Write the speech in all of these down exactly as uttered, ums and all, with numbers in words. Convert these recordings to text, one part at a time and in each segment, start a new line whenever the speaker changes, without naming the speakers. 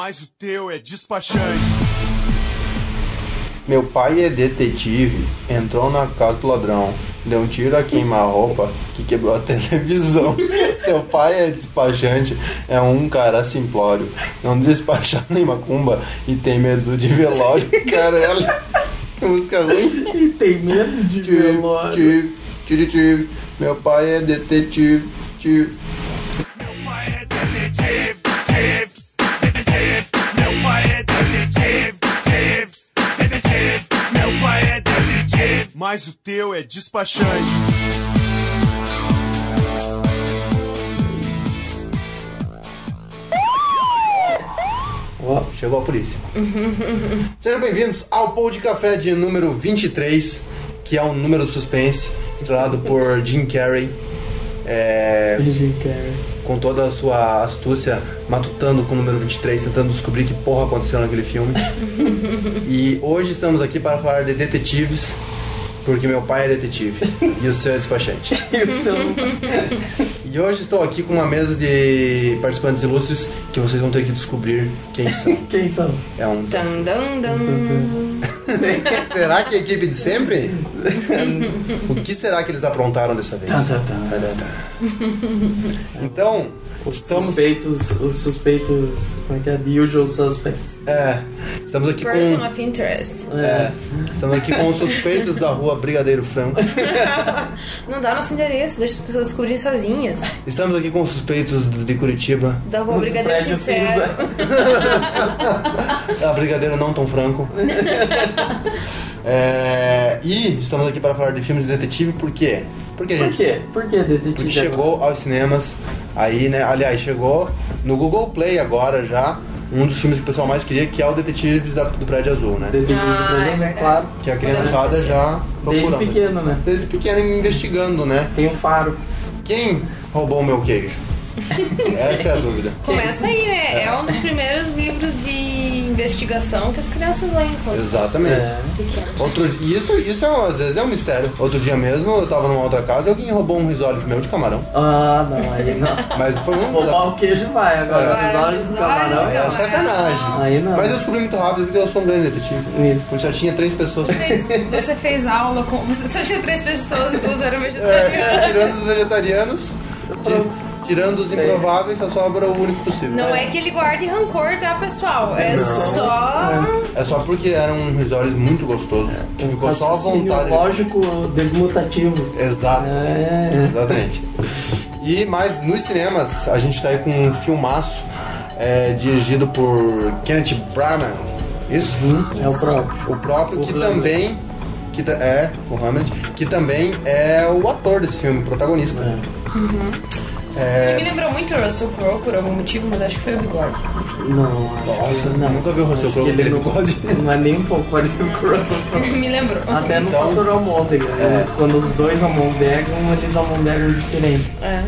Mas o teu é despachante.
Meu pai é detetive, entrou na casa do ladrão, deu um tiro a queima-roupa que quebrou a televisão. Teu pai é despachante, é um cara simplório, não despacha nem macumba e tem medo de velório. Caralho, que música ruim.
E tem medo de velório.
Tive, tive, tive, meu pai é detetive, tive.
Meu pai é detetive, tive, detetive. Meu pai é detetive, tive, detetive. Meu pai é detetive. Mas o teu é despachante.
Ó, chegou a polícia. Sejam bem-vindos ao Pou de Café de número vinte e três, que é um número suspense, estrelado por Jim Carrey. É,
Jim Carrey.
com toda a sua astúcia, matutando com o número vinte e três, tentando descobrir que porra aconteceu naquele filme. E hoje estamos aqui para falar de detetives, porque meu pai é detetive e o seu é despachante. E hoje estou aqui com uma mesa de participantes ilustres que vocês vão ter que descobrir quem são.
Quem são?
É um
Dun, dun, dun.
Será que é a equipe de sempre? O que será que eles aprontaram dessa vez?
Tá, tá, tá.
Tá, tá, tá. Então,
Os
estamos...
suspeitos, os suspeitos, como é que é? The usual suspects.
É, estamos aqui
Person
com...
of interest.
É, estamos aqui com os suspeitos da rua Brigadeiro Franco.
Não dá nosso endereço, deixa as pessoas descobrirem sozinhas.
Estamos aqui com os suspeitos de Curitiba.
Da rua Brigadeiro
Prédio
Sincero.
A Brigadeiro não tão franco. É, e estamos aqui para falar de filmes de detetive, por quê? Porque,
Por
gente,
quê? Por que detetive?
porque chegou aos cinemas aí, né? Aliás, chegou no Google Play agora já um dos filmes que o pessoal mais queria, que é o Detetives da- do Prédio Azul, né?
Detetive
Ah,
do
é
Prédio Azul,
verdade.
claro.
Que a criançada já
Desde
procurando.
pequeno, né?
Desde pequeno investigando, né?
Tem o Faro.
Quem roubou o meu queijo? Essa é a dúvida.
Começa aí, né? É um dos primeiros livros de investigação que as crianças leem quando
Exatamente.
É.
pequenas.
Outro, isso, isso é, às vezes é um mistério. Outro dia mesmo, eu tava numa outra casa e alguém roubou um risole meu de camarão.
Ah, não, aí não.
Mas foi um...
Roubar o queijo vai, agora
É.
os olhos do
Agora,
camarão.
Aí é sacanagem.
Aí não.
Mas eu descobri muito rápido porque eu sou um grande detetive.
Isso.
Porque já tinha três pessoas.
Você fez aula com. Você só tinha três pessoas e duas eram
É,
vegetarianas.
tirando os vegetarianos,
Pronto.
ti- tirando os
Sei.
improváveis, só sobra o único possível.
Não é que ele guarde rancor, tá, pessoal? É
Não.
só.
É só porque eram risoles muito gostosos. Que ficou só a
Raciocínio
vontade.
lógico degutativo.
Exato.
É.
Exatamente. E mais nos cinemas, a gente tá aí com um filmaço é, dirigido por Kenneth Branagh. Isso?
É o próprio.
O próprio
O
que
Hamlet.
também que ta- é o Hamlet, que também é o ator desse filme, o protagonista.
É.
Que me lembrou muito o Russell Crowe por algum motivo, mas acho que foi o bigode.
Não, acho
Nossa,
que não.
nunca vi o Russell
Acho
Crowe
que
com aquele
não,
bigode.
não é nem um pouco parecido com o Russell Crowe.
Me lembrou.
Até no
Então-
Fator Almôndega.
É.
Quando os dois almondegam, eles almondegam diferente.
É.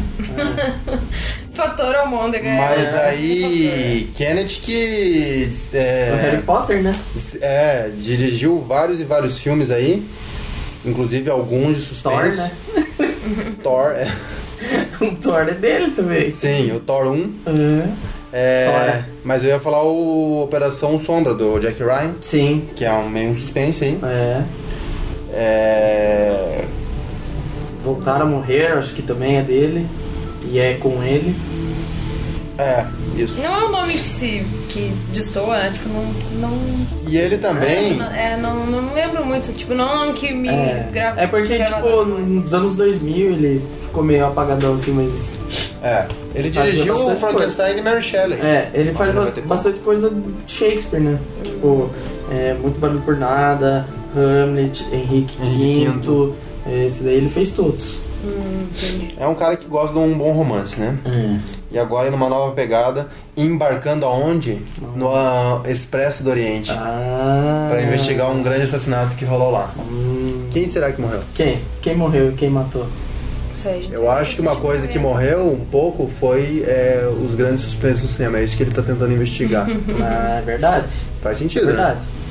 Fator Almôndega.
Mas
é.
aí Kenneth que
O Harry
é,
Potter, né?
é, dirigiu vários e vários filmes aí, inclusive alguns de suspense.
Thor, né?
Thor, é.
O Thor é dele também.
Sim, o Thor um.
É.
É,
Thor.
mas eu ia falar o Operação Sombra do Jack Ryan,
Sim.
que é um meio um suspense aí.
É.
É,
Voltar a Morrer, acho que também é dele. E é com ele.
é, isso.
Não é um nome que se. que destoa, né? Tipo, não. não
E ele também.
É, não, não me lembro muito. Tipo, não é um nome que me
É,
grava.
é porque, tipo, nos anos dois mil ele ficou meio apagadão assim, mas.
É, ele
Fazia
dirigiu o
bastante
Frankenstein de Mary Shelley.
É, ele faz
Olha, vai
bas-
ter
bastante coisa de Shakespeare, né? Tipo, é, Muito Barulho por Nada, Hamlet, Henrique
Henrique
quinto. Esse daí ele fez todos.
Hum, entendi.
É um cara que gosta de um bom romance, né?
É.
E agora numa nova pegada, embarcando aonde? No ah, Expresso do Oriente.
Ah.
Pra investigar um grande assassinato que rolou lá.
Hum.
Quem será que morreu?
Quem? Quem morreu e quem matou?
Isso aí, gente.
Eu acho que uma coisa que morreu um pouco foi é, os grandes suspeitos do cinema. É isso que ele tá tentando investigar.
Ah, é verdade.
Faz
É
sentido,
verdade.
né?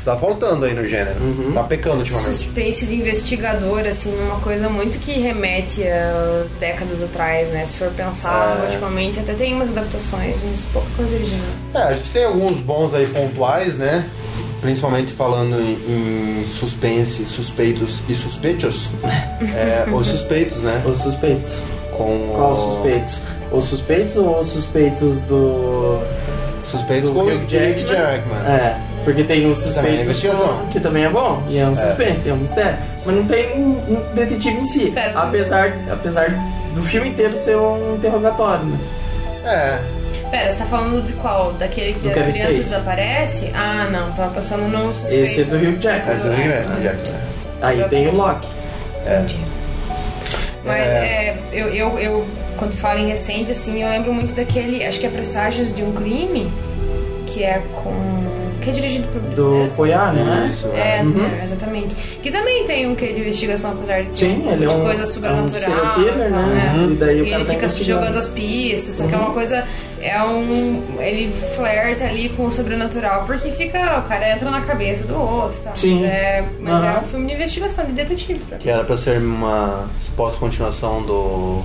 Tá faltando aí no gênero.
Uhum.
Tá pecando ultimamente.
Suspense de investigador, assim, uma coisa muito que remete a décadas atrás, né? Se for pensar,
É.
ultimamente até tem umas adaptações, mas pouca coisa original.
É, a gente tem alguns bons aí pontuais, né? Principalmente falando em, em suspense, suspeitos e suspeitos. É, os suspeitos, né?
Os suspeitos.
Com
Qual os suspeitos? Os suspeitos ou os suspeitos do...
Suspeitos
do
com o
Hugh
Hugh Jackman.
É, porque tem os
Também é
suspeitos
investigação.
com- que também é bom, e é um suspense, é, um mistério. Mas não tem um, um detetive em si,
Pera,
apesar, apesar do filme inteiro ser um interrogatório, né?
É.
Pera, você tá falando de qual? Daquele que
Do
a
Kevin
criança
Spacey.
desaparece? Ah, não, tava pensando no suspeito.
Esse é do Hugh Jackman.
Mas o Hugh Jackman.
Aí tem o Loki.
Entendi. Mas é, eu, eu, eu, quando falo em recente, assim, eu lembro muito daquele, acho que é Presságios de um Crime, que é com... que é dirigido por Bruce
Do
Dern.
Poiar, né?
Isso,
É,
é.
do Dern, exatamente. Que também tem um quê de investigação, apesar de ter
Sim, ele é um,
coisa
é um
sobrenatural.
serial killer,
então,
né?
é.
E daí o
E
cara
ele
tá
fica se
investigando.
jogando as pistas, só que é uma coisa. É um. Ele flerta ali com o sobrenatural, porque fica. O cara entra na cabeça do outro e tal.
Sim.
Mas, é, mas
Aham.
é um filme de investigação, de detetive. Pra mim.
Que era pra ser uma suposta continuação do.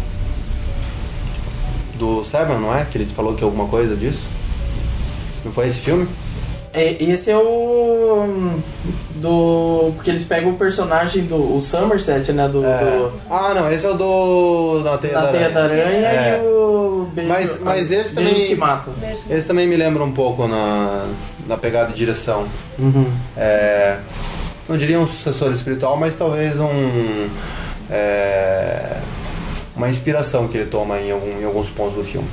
Do Seven, não é? Que ele falou que alguma coisa disso. Não foi esse filme?
É, esse é o. Do. Porque eles pegam o personagem do. O Somerset, né? Do.
É.
do
Ah, não, esse é o do. Da Teia
da
da
Teia da
Aranha.
Aranha
É.
e o. Beijo,
Mas- mas esse também-
Beijos que matam.
Esse também me lembra um pouco na, na pegada de direção.
Uhum.
É, não diria um sucessor espiritual, mas talvez um. É, uma inspiração que ele toma em, algum, em alguns pontos do filme.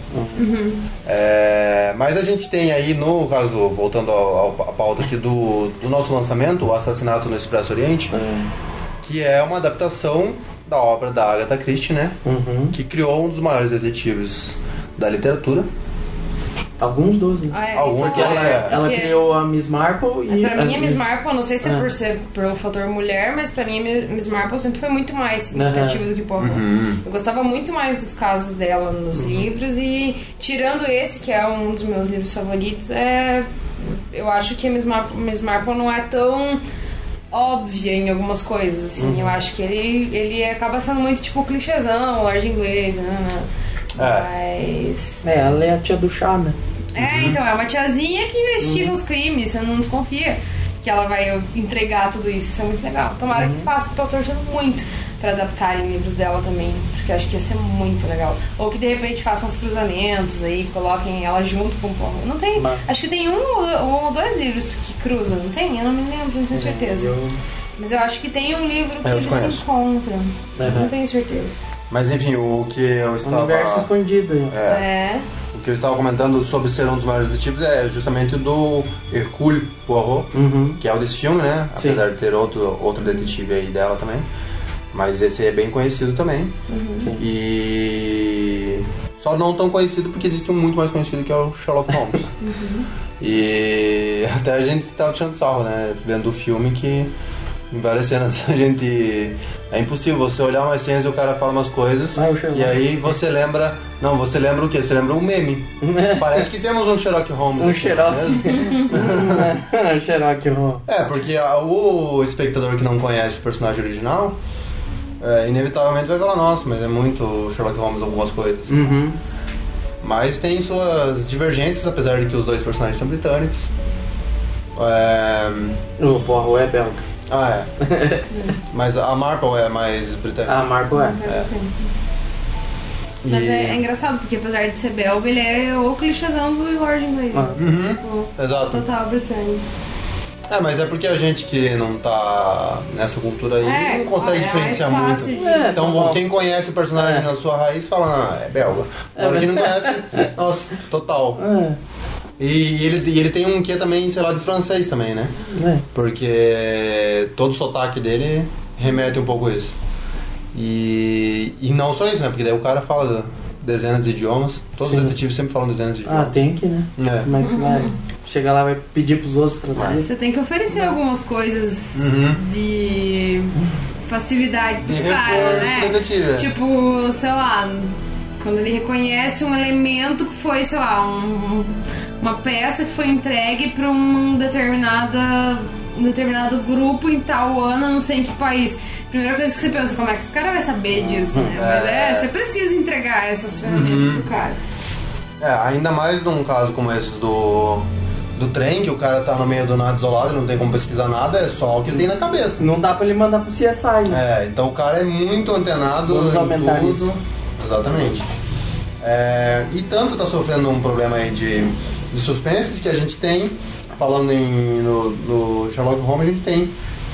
É, mas a gente tem aí, no caso, voltando ao, ao, à pauta aqui do, do nosso lançamento, O Assassinato no Expresso Oriente, que é uma adaptação da obra da Agatha Christie, né?
Uhum.
Que criou um dos maiores detetives da literatura.
Alguns dos, né?
Ah, é,
Algum
ele
que
fala,
ela-
né,
Ela
que-
criou a Miss Marple e.
Pra mim, a Miss Marple, não sei se é
Ah.
por ser pelo fator mulher, mas pra mim, a Miss Marple sempre foi muito mais significativa do que Poirot. Eu gostava muito mais dos casos dela nos livros e, tirando esse, que é um dos meus livros favoritos, é, eu acho que a Miss Marple, Miss Marple não é tão óbvia em algumas coisas, assim. Eu acho que ele, ele acaba sendo muito, tipo, clichêzão, loja inglesa, né? Mas...
É, ela é a tia do chá, né?
É, então, é uma tiazinha que investiga os crimes, você não desconfia que ela vai entregar tudo isso, isso é muito legal. Tomara que faça, tô torcendo muito pra adaptarem livros dela também, porque eu acho que ia ser muito legal. Ou que de repente façam os cruzamentos aí, coloquem ela junto com o Poirot. Não tem,
Mas-
acho que tem um, ou- um ou dois livros que cruzam, não tem? Eu não me lembro, não tenho certeza.
Eu-
Mas eu acho que tem um livro que
É, eu
eles se
conheço.
encontram,
Uhum.
não tenho certeza.
Mas enfim, o que eu estava.
Universo expandido. né?
É.
O que eu estava comentando sobre ser um dos maiores detetives é justamente do Hercule Poirot,
Uhum.
que é o desse filme, né?
Sim.
Apesar de ter outro, outro detetive aí dela também. Mas esse é bem conhecido também.
Sim.
E. Só não tão conhecido porque existe um muito mais conhecido que é o Sherlock Holmes. E até a gente tava tirando sarro, né? Vendo o filme que em várias cenas a gente. É impossível você olhar umas cenas e o cara fala umas coisas.
Ah, o Sherlock.
E aí você lembra. Não, você lembra o quê? Você lembra um meme. Parece que temos um Sherlock Holmes.
Um
aqui,
Sherlock.
mesmo.
Um Sherlock Holmes.
É, porque a- o espectador que não conhece o personagem original, é, inevitavelmente vai falar, nossa, mas é muito Sherlock Holmes algumas coisas.
Uhum.
Mas tem suas divergências, apesar de que os dois personagens são britânicos. É...
O Poirot é belga.
Ah, é. Mas a Marple é mais britânica.
A Marple é.
É. E-
Mas é, é engraçado, porque apesar de ser belga, ele é o clichêzão do Lord inglês.
Ah.
né? Tipo,
Exato.
total britânico.
É, mas é porque a gente que não tá nessa cultura aí
É,
não consegue
é mais
diferenciar
fácil
muito.
de-
É,
Então
tá bom.
quem conhece o personagem
É.
na sua raiz fala, ah, é belga. Agora quem não conhece, nossa, total.
É.
E ele, e ele tem um quê também, sei lá, de francês também, né?
É.
Porque todo o sotaque dele remete um pouco a isso. E, e não só isso, né? Porque daí o cara fala dezenas de idiomas. Todos
Sim.
os detetives sempre falam dezenas de
Ah,
idiomas.
tem que, né?
É.
Como é que você vai chegar lá e vai pedir pros outros traduzir?
Você tem que oferecer algumas coisas
Uhum.
de facilidade pros
De
caras,
reforço
né?
detetive, é.
Tipo, sei lá, quando ele reconhece um elemento que foi, sei lá, um- uma peça que foi entregue pra uma determinada um determinado grupo em tal ano, não sei em que país. Primeira coisa que você pensa, como é que esse cara vai saber disso, né? Mas é, você precisa entregar essas ferramentas uhum. pro cara.
É, ainda mais num caso como esse do, do trem, que o cara tá no meio do nada isolado e não tem como pesquisar nada, é só o que ele tem na cabeça.
Não dá pra ele mandar pro C S I, né?
É, então o cara é muito antenado
Vamos
em
aumentar
tudo.
Isso.
Exatamente. É, e tanto tá sofrendo um problema aí de, de suspenses que a gente tem, falando em, no, no Sherlock Holmes, a gente tem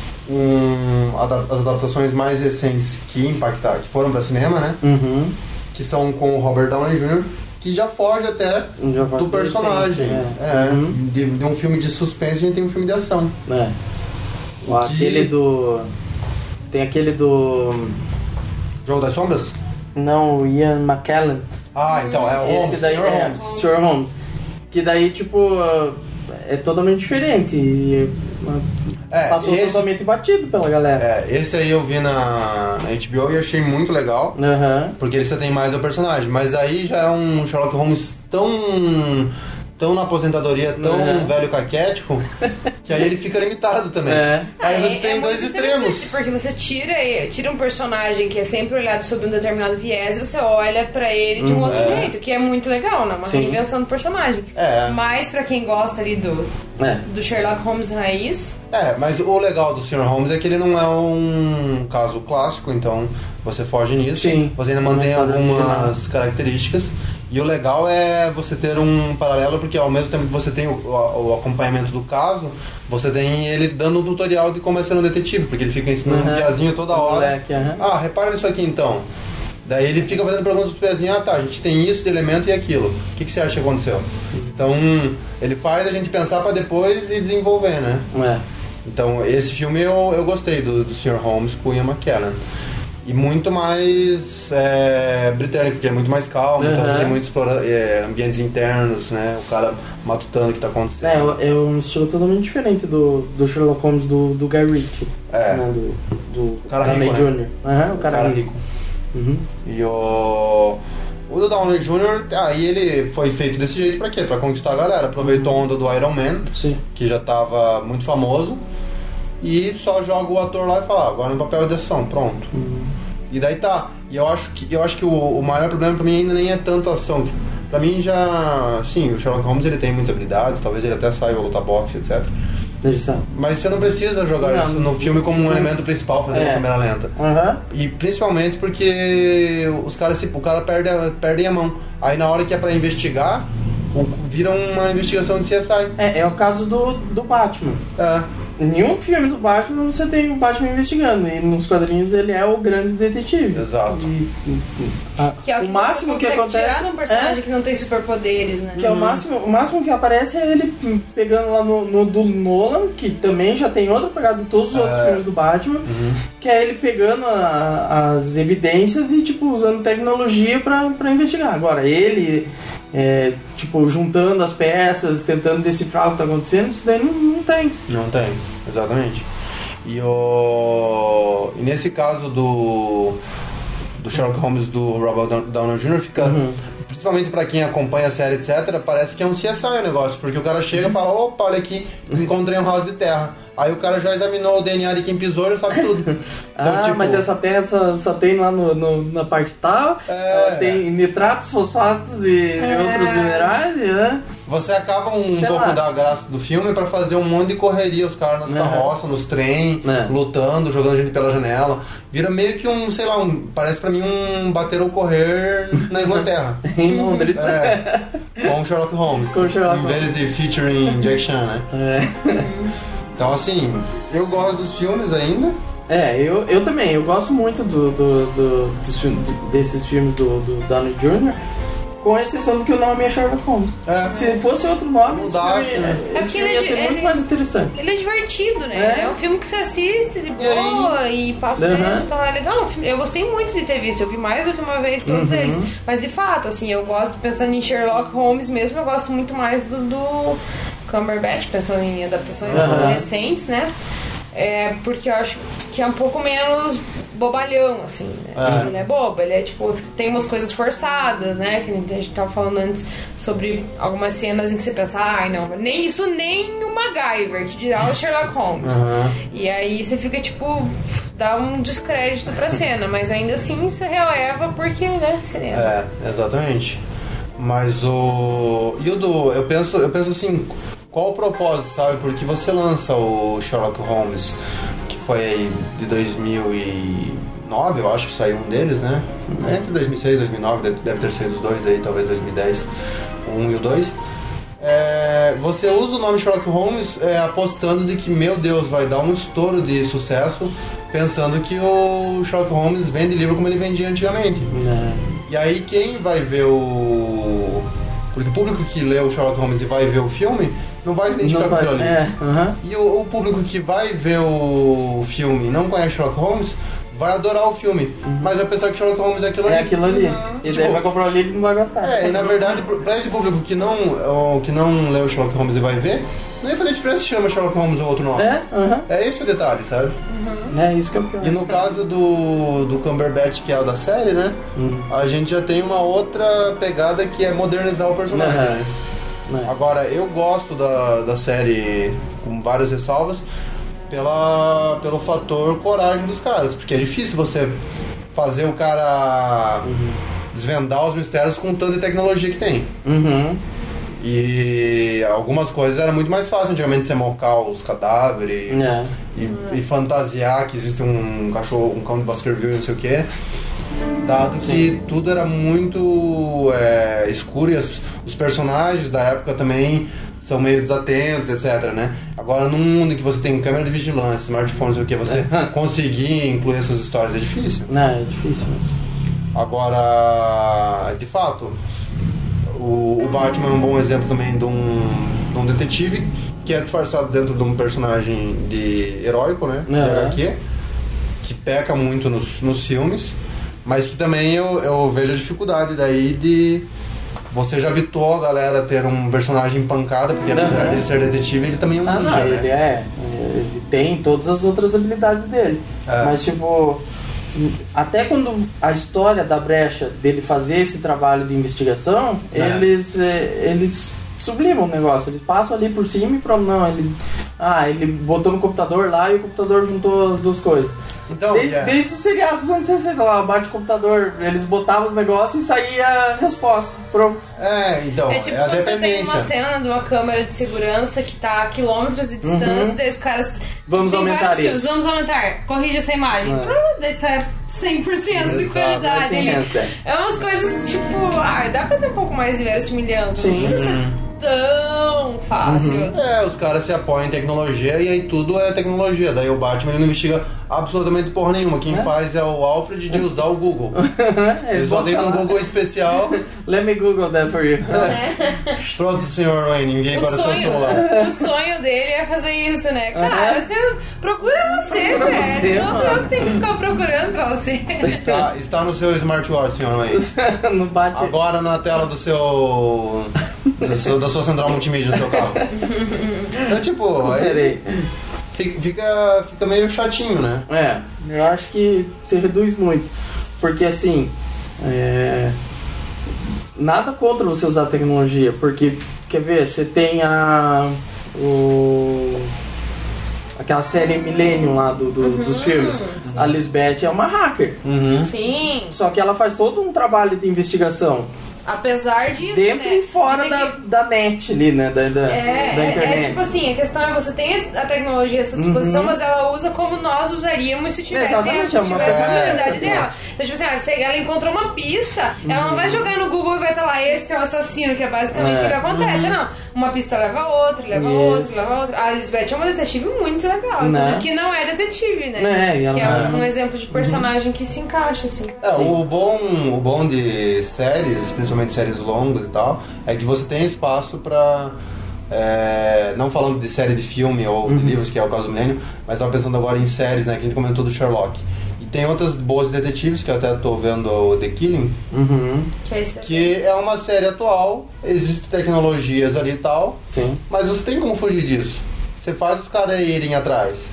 um, as adaptações mais recentes que impactaram, que foram pra cinema, né?
Uhum.
Que são com o Robert Downey júnior, que já foge até já do personagem. É. É, uhum. de, de um filme de suspense, a gente tem um filme de ação.
É. O,
que...
Aquele do... Tem aquele do...
Jogo das Sombras?
Não, o Ian McKellen.
Ah, então, é o Holmes,
Esse daí
senhor
é
Holmes.
senhor Holmes. Que daí, tipo, é totalmente diferente. E
é,
passou
esse,
totalmente batido pela galera.
É, esse aí eu vi na, na H B O e achei muito legal.
Uhum.
Porque ele tem mais do personagem. Mas aí já é um Sherlock Holmes tão... tão na aposentadoria, tão uhum. velho caquético, que aí ele fica limitado também. É. Aí
ah,
você
é,
tem
é
dois extremos.
Porque você tira, tira um personagem que é sempre olhado sob um determinado viés e você olha pra ele de um uhum. outro é. jeito, que é muito legal, né? Uma Sim. reinvenção do personagem. É. Mas pra quem gosta ali do, é. do Sherlock Holmes raiz...
É, mas o legal do senhor Holmes é que ele não é um caso clássico, então você foge nisso. Sim. Você ainda mantém algumas características. E o legal é você ter um paralelo, porque ao mesmo tempo que você tem o, o, o acompanhamento do caso, você tem ele dando um tutorial de como é ser um detetive, porque ele fica ensinando uhum. um piazinho toda hora. Moleque, uhum. Ah, repara nisso aqui então. Daí ele fica fazendo perguntas pro piazinho, ah tá, a gente tem isso de elemento e aquilo. O que, que você acha que aconteceu? Então, ele faz a gente pensar pra depois e desenvolver, né? É. Então, esse filme eu, eu gostei do, do senhor Holmes com o Ian McKellen. E muito mais é, britânico, porque é muito mais calmo, uhum. então você tem muitos explora- é, ambientes internos, né? O cara matutando o que está acontecendo.
É, é um estilo totalmente diferente do, do Sherlock Holmes do, do Guy Ritchie.
É.
Né? Do, do
cara
Downey
rico,
júnior
Né?
Uhum, o cara,
o cara
rico.
rico. Uhum. E o... O do Downey júnior, aí ele foi feito desse jeito pra quê? Pra conquistar a galera. Aproveitou a onda do Iron Man, Sim. que já estava muito famoso, e só joga o ator lá e fala, ah, agora no papel de ação, pronto. Uhum. E daí tá. E eu acho que, eu acho que o, o maior problema pra mim ainda nem é tanto a ação. Pra mim já... Sim, o Sherlock Holmes ele tem muitas habilidades, talvez ele até saiba lutar boxe, etcétera. Mas você não precisa jogar não. isso no filme como um elemento principal, fazer é. uma câmera lenta. Uhum. E principalmente porque os caras, o cara perde a, perde a mão. Aí na hora que é pra investigar, o, vira uma investigação de C S I.
É, é o caso do, do Batman. É. Em nenhum filme do Batman você tem o Batman investigando. E nos quadrinhos ele é o grande detetive.
Exato.
E, e, a,
que é o, que
o máximo
você
que acontece
tirar de um personagem
é,
que não tem superpoderes, né?
Que é o máximo, o máximo que aparece é ele pegando lá no, no do Nolan, que também já tem outra pegada de todos os é. outros filmes do Batman, uhum. que é ele pegando a, as evidências e tipo usando tecnologia pra, pra investigar. Agora, ele é, tipo, juntando as peças, tentando decifrar o que tá acontecendo, isso daí não, não tem.
Não tem, exatamente. E, o... e nesse caso do, do Sherlock Holmes do Robert Downey júnior fica, uhum. principalmente pra quem acompanha a série, etcétera, parece que é um C S I o negócio, porque o cara chega e fala, opa, olha aqui, encontrei um house de terra. Aí o cara já examinou o D N A de quem pisou e sabe tudo. Então,
ah, tipo, mas essa terra só, só tem lá no, no, na parte tal, é... ela tem nitratos, fosfatos e é... outros minerais, né?
Você acaba um Sei pouco lá. da graça do filme pra fazer um monte de correria, os caras nas é. carroças, nos trem, é. lutando, jogando gente pela janela. Vira meio que um, sei lá, um, parece pra mim um bater ou correr na Inglaterra.
Em Londres.
É, com o Sherlock Holmes. Com o Sherlock em vez Holmes. de featuring Jack Chan, né? É. Então, assim, eu gosto dos filmes ainda.
É, eu, eu também. Eu gosto muito do, do, do, do, desses filmes do, do Downey júnior, com exceção do que o nome é Sherlock Holmes. É. Se fosse outro nome,
Mudar,
esse filme,
né?
esse
é
filme ia ser
ele,
muito mais interessante.
Ele é divertido, né? É, é um filme que você assiste de boa e, e passa o tempo, uhum. então é legal. Eu gostei muito de ter visto. Eu vi mais do que uma vez todos uhum. eles. Mas, de fato, assim, eu gosto, pensando em Sherlock Holmes mesmo, eu gosto muito mais do... do Cumberbatch, pensando em adaptações uhum. recentes, né? É, porque eu acho que que é um pouco menos bobalhão, assim, né?
É.
Ele não é bobo, ele é tipo, tem umas coisas forçadas, né? Que a gente tava falando antes sobre algumas cenas em que você pensa, ai não, nem isso nem o MacGyver, que dirá o Sherlock Holmes.
Uhum.
E aí você fica tipo, dá um descrédito pra cena, mas ainda assim você releva porque, né, cinema.
É, exatamente. Mas o. E o do. Eu penso, eu penso assim, qual o propósito, sabe? Porque você lança o Sherlock Holmes, que foi aí de dois mil e nove, eu acho que saiu um deles, né? Entre dois mil e seis e dois mil e nove, deve ter sido os dois aí, talvez dois mil e dez, o um e o dois. É, você usa o nome Sherlock Holmes é, apostando de que, meu Deus, vai dar um estouro de sucesso, pensando que o Sherlock Holmes vende livro como ele vendia antigamente.
É.
E aí quem vai ver o... Porque o público que lê o Sherlock Holmes e vai ver o filme não vai se identificar
Não
com
vai-
aquilo ali.
é, aham.
E o, o público que vai ver o filme e não conhece Sherlock Holmes vai adorar o filme, mas vai pensar que Sherlock Holmes é aquilo ali.
É aquilo ali. E
Tipo,
daí vai comprar o livro e não vai gostar.
É, e na verdade, pro- pra esse público que não, ó, que não lê o Sherlock Holmes e vai ver, não ia fazer diferença se chama Sherlock Holmes ou outro nome.
É, aham.
É esse o detalhe, sabe?
É isso que é o pior.
E no caso do, do Cumberbatch, que é o da série, né? A gente já tem uma outra pegada que é modernizar o personagem.
Aham.
né?
É.
Agora, eu gosto da, da série com várias ressalvas pela, pelo fator coragem dos caras, porque é difícil você fazer o cara desvendar os mistérios com tanta tecnologia que tem.
Uhum.
E algumas coisas era muito mais fácil antigamente você mocar os cadáveres
É.
e, e fantasiar que existe um cachorro, um cão de Baskerville e não sei o que, dado que tudo era muito é, escuro e as- os personagens da época também são meio desatentos, etc, né? Agora num mundo em que você tem câmera de vigilância, smartphone, não sei o que, você conseguir incluir essas histórias é difícil.
Não, é difícil mesmo.
Agora, de fato, o, o Batman é um bom exemplo também de um, de um detetive que é disfarçado dentro de um personagem de heróico, né? De
Uhum.
H Q, que peca muito nos, nos filmes, mas que também eu, eu vejo a dificuldade daí de... Você já habituou a galera a ter um personagem pancada, porque apesar
Uhum.
dele ser detetive, ele também é um
Ah,
ninja,
não,
né?
ele é. Ele tem todas as outras habilidades dele.
É.
Mas, tipo, até quando a história da brecha dele fazer esse trabalho de investigação,
É.
eles, eh, eles sublimam o negócio. Eles passam ali por cima e pronto, não. Ele, ah, ele botou no computador lá e o computador juntou as duas coisas.
Então,
Desde,
é.
desde o seriado dos anos sessenta lá, bate o computador, eles botavam os negócios e saía a resposta. Pronto.
É, então,
É tipo
é a
quando você tem
dependência.
uma cena de uma câmera de segurança que tá a quilômetros de distância, daí os caras.
Vamos
tem
aumentar
vários
isso.
filmes, vamos aumentar, corrige essa imagem.
É.
Ah, daí sai cem por cento de
Exato,
qualidade.
cem
ali.
por cento.
É umas coisas tipo, ah, dá pra ter um pouco mais de verossimilhança. Não
Sim.
precisa ser tão fácil. assim.
É, os caras se apoiam em tecnologia e aí tudo é tecnologia. Daí o Batman ele não investiga absolutamente porra nenhuma. Quem faz é o Alfred de usar o Google. Ele só tem um Google especial.
Let me Google that for you.
Pronto, senhor Wayne, enviei
O
para o seu
sonho,
celular.
o sonho dele é fazer isso, né? Cara,
Aham.
você procura você,
Procura
velho.
você,
Não
mano.
eu que tenho que ficar procurando pra você.
Está, está no seu smartwatch, senhor Wayne.
Não bate.
Agora na tela do seu, do seu- da sua central multimídia do seu carro. Então, tipo, aí
Peraí.
fica, fica, fica meio chatinho, né?
É, eu acho que você reduz muito. Porque assim, é, nada contra você usar tecnologia, porque, quer ver, você tem a. O, aquela série Millennium lá do, do- dos filmes. A Lisbeth é uma hacker.
Sim.
Só que ela faz todo um trabalho de investigação.
Apesar disso,
Dentro
né,
e fora
de ter
da,
que-
da net ali, né? Da, da,
É,
da
é,
internet.
é tipo assim, a questão é você tem a tecnologia à sua disposição, mas ela usa como nós usaríamos se tivesse,
Exatamente, é
se
uma
tivesse a
ferramenta.
habilidade dela. Então, tipo assim, ah, se ela encontrou uma pista, ela não vai jogar no Google e vai estar lá, esse é o assassino, que é basicamente
É.
o que acontece. Não, uma pista leva a outra, leva a
Isso.
outra, leva a outra. A Lisbeth é uma detetive muito legal,
Né?
inclusive, que não é detetive, né?
É, e ela
que é
não
um
é.
exemplo de personagem que se encaixa, assim.
É, o bom, o bom de séries, principalmente séries longas e tal, é que você tem espaço pra... é, não falando de série de filme ou de livros, que é o caso do Milênio, mas estava pensando agora em séries, né, que a gente comentou do Sherlock. E tem outras boas detetives, que eu até tô vendo o The Killing,
Uhum,
Que é isso.
que é uma série atual, existem tecnologias ali e tal,
sim.
mas você tem como fugir disso. Você faz os caras irem atrás.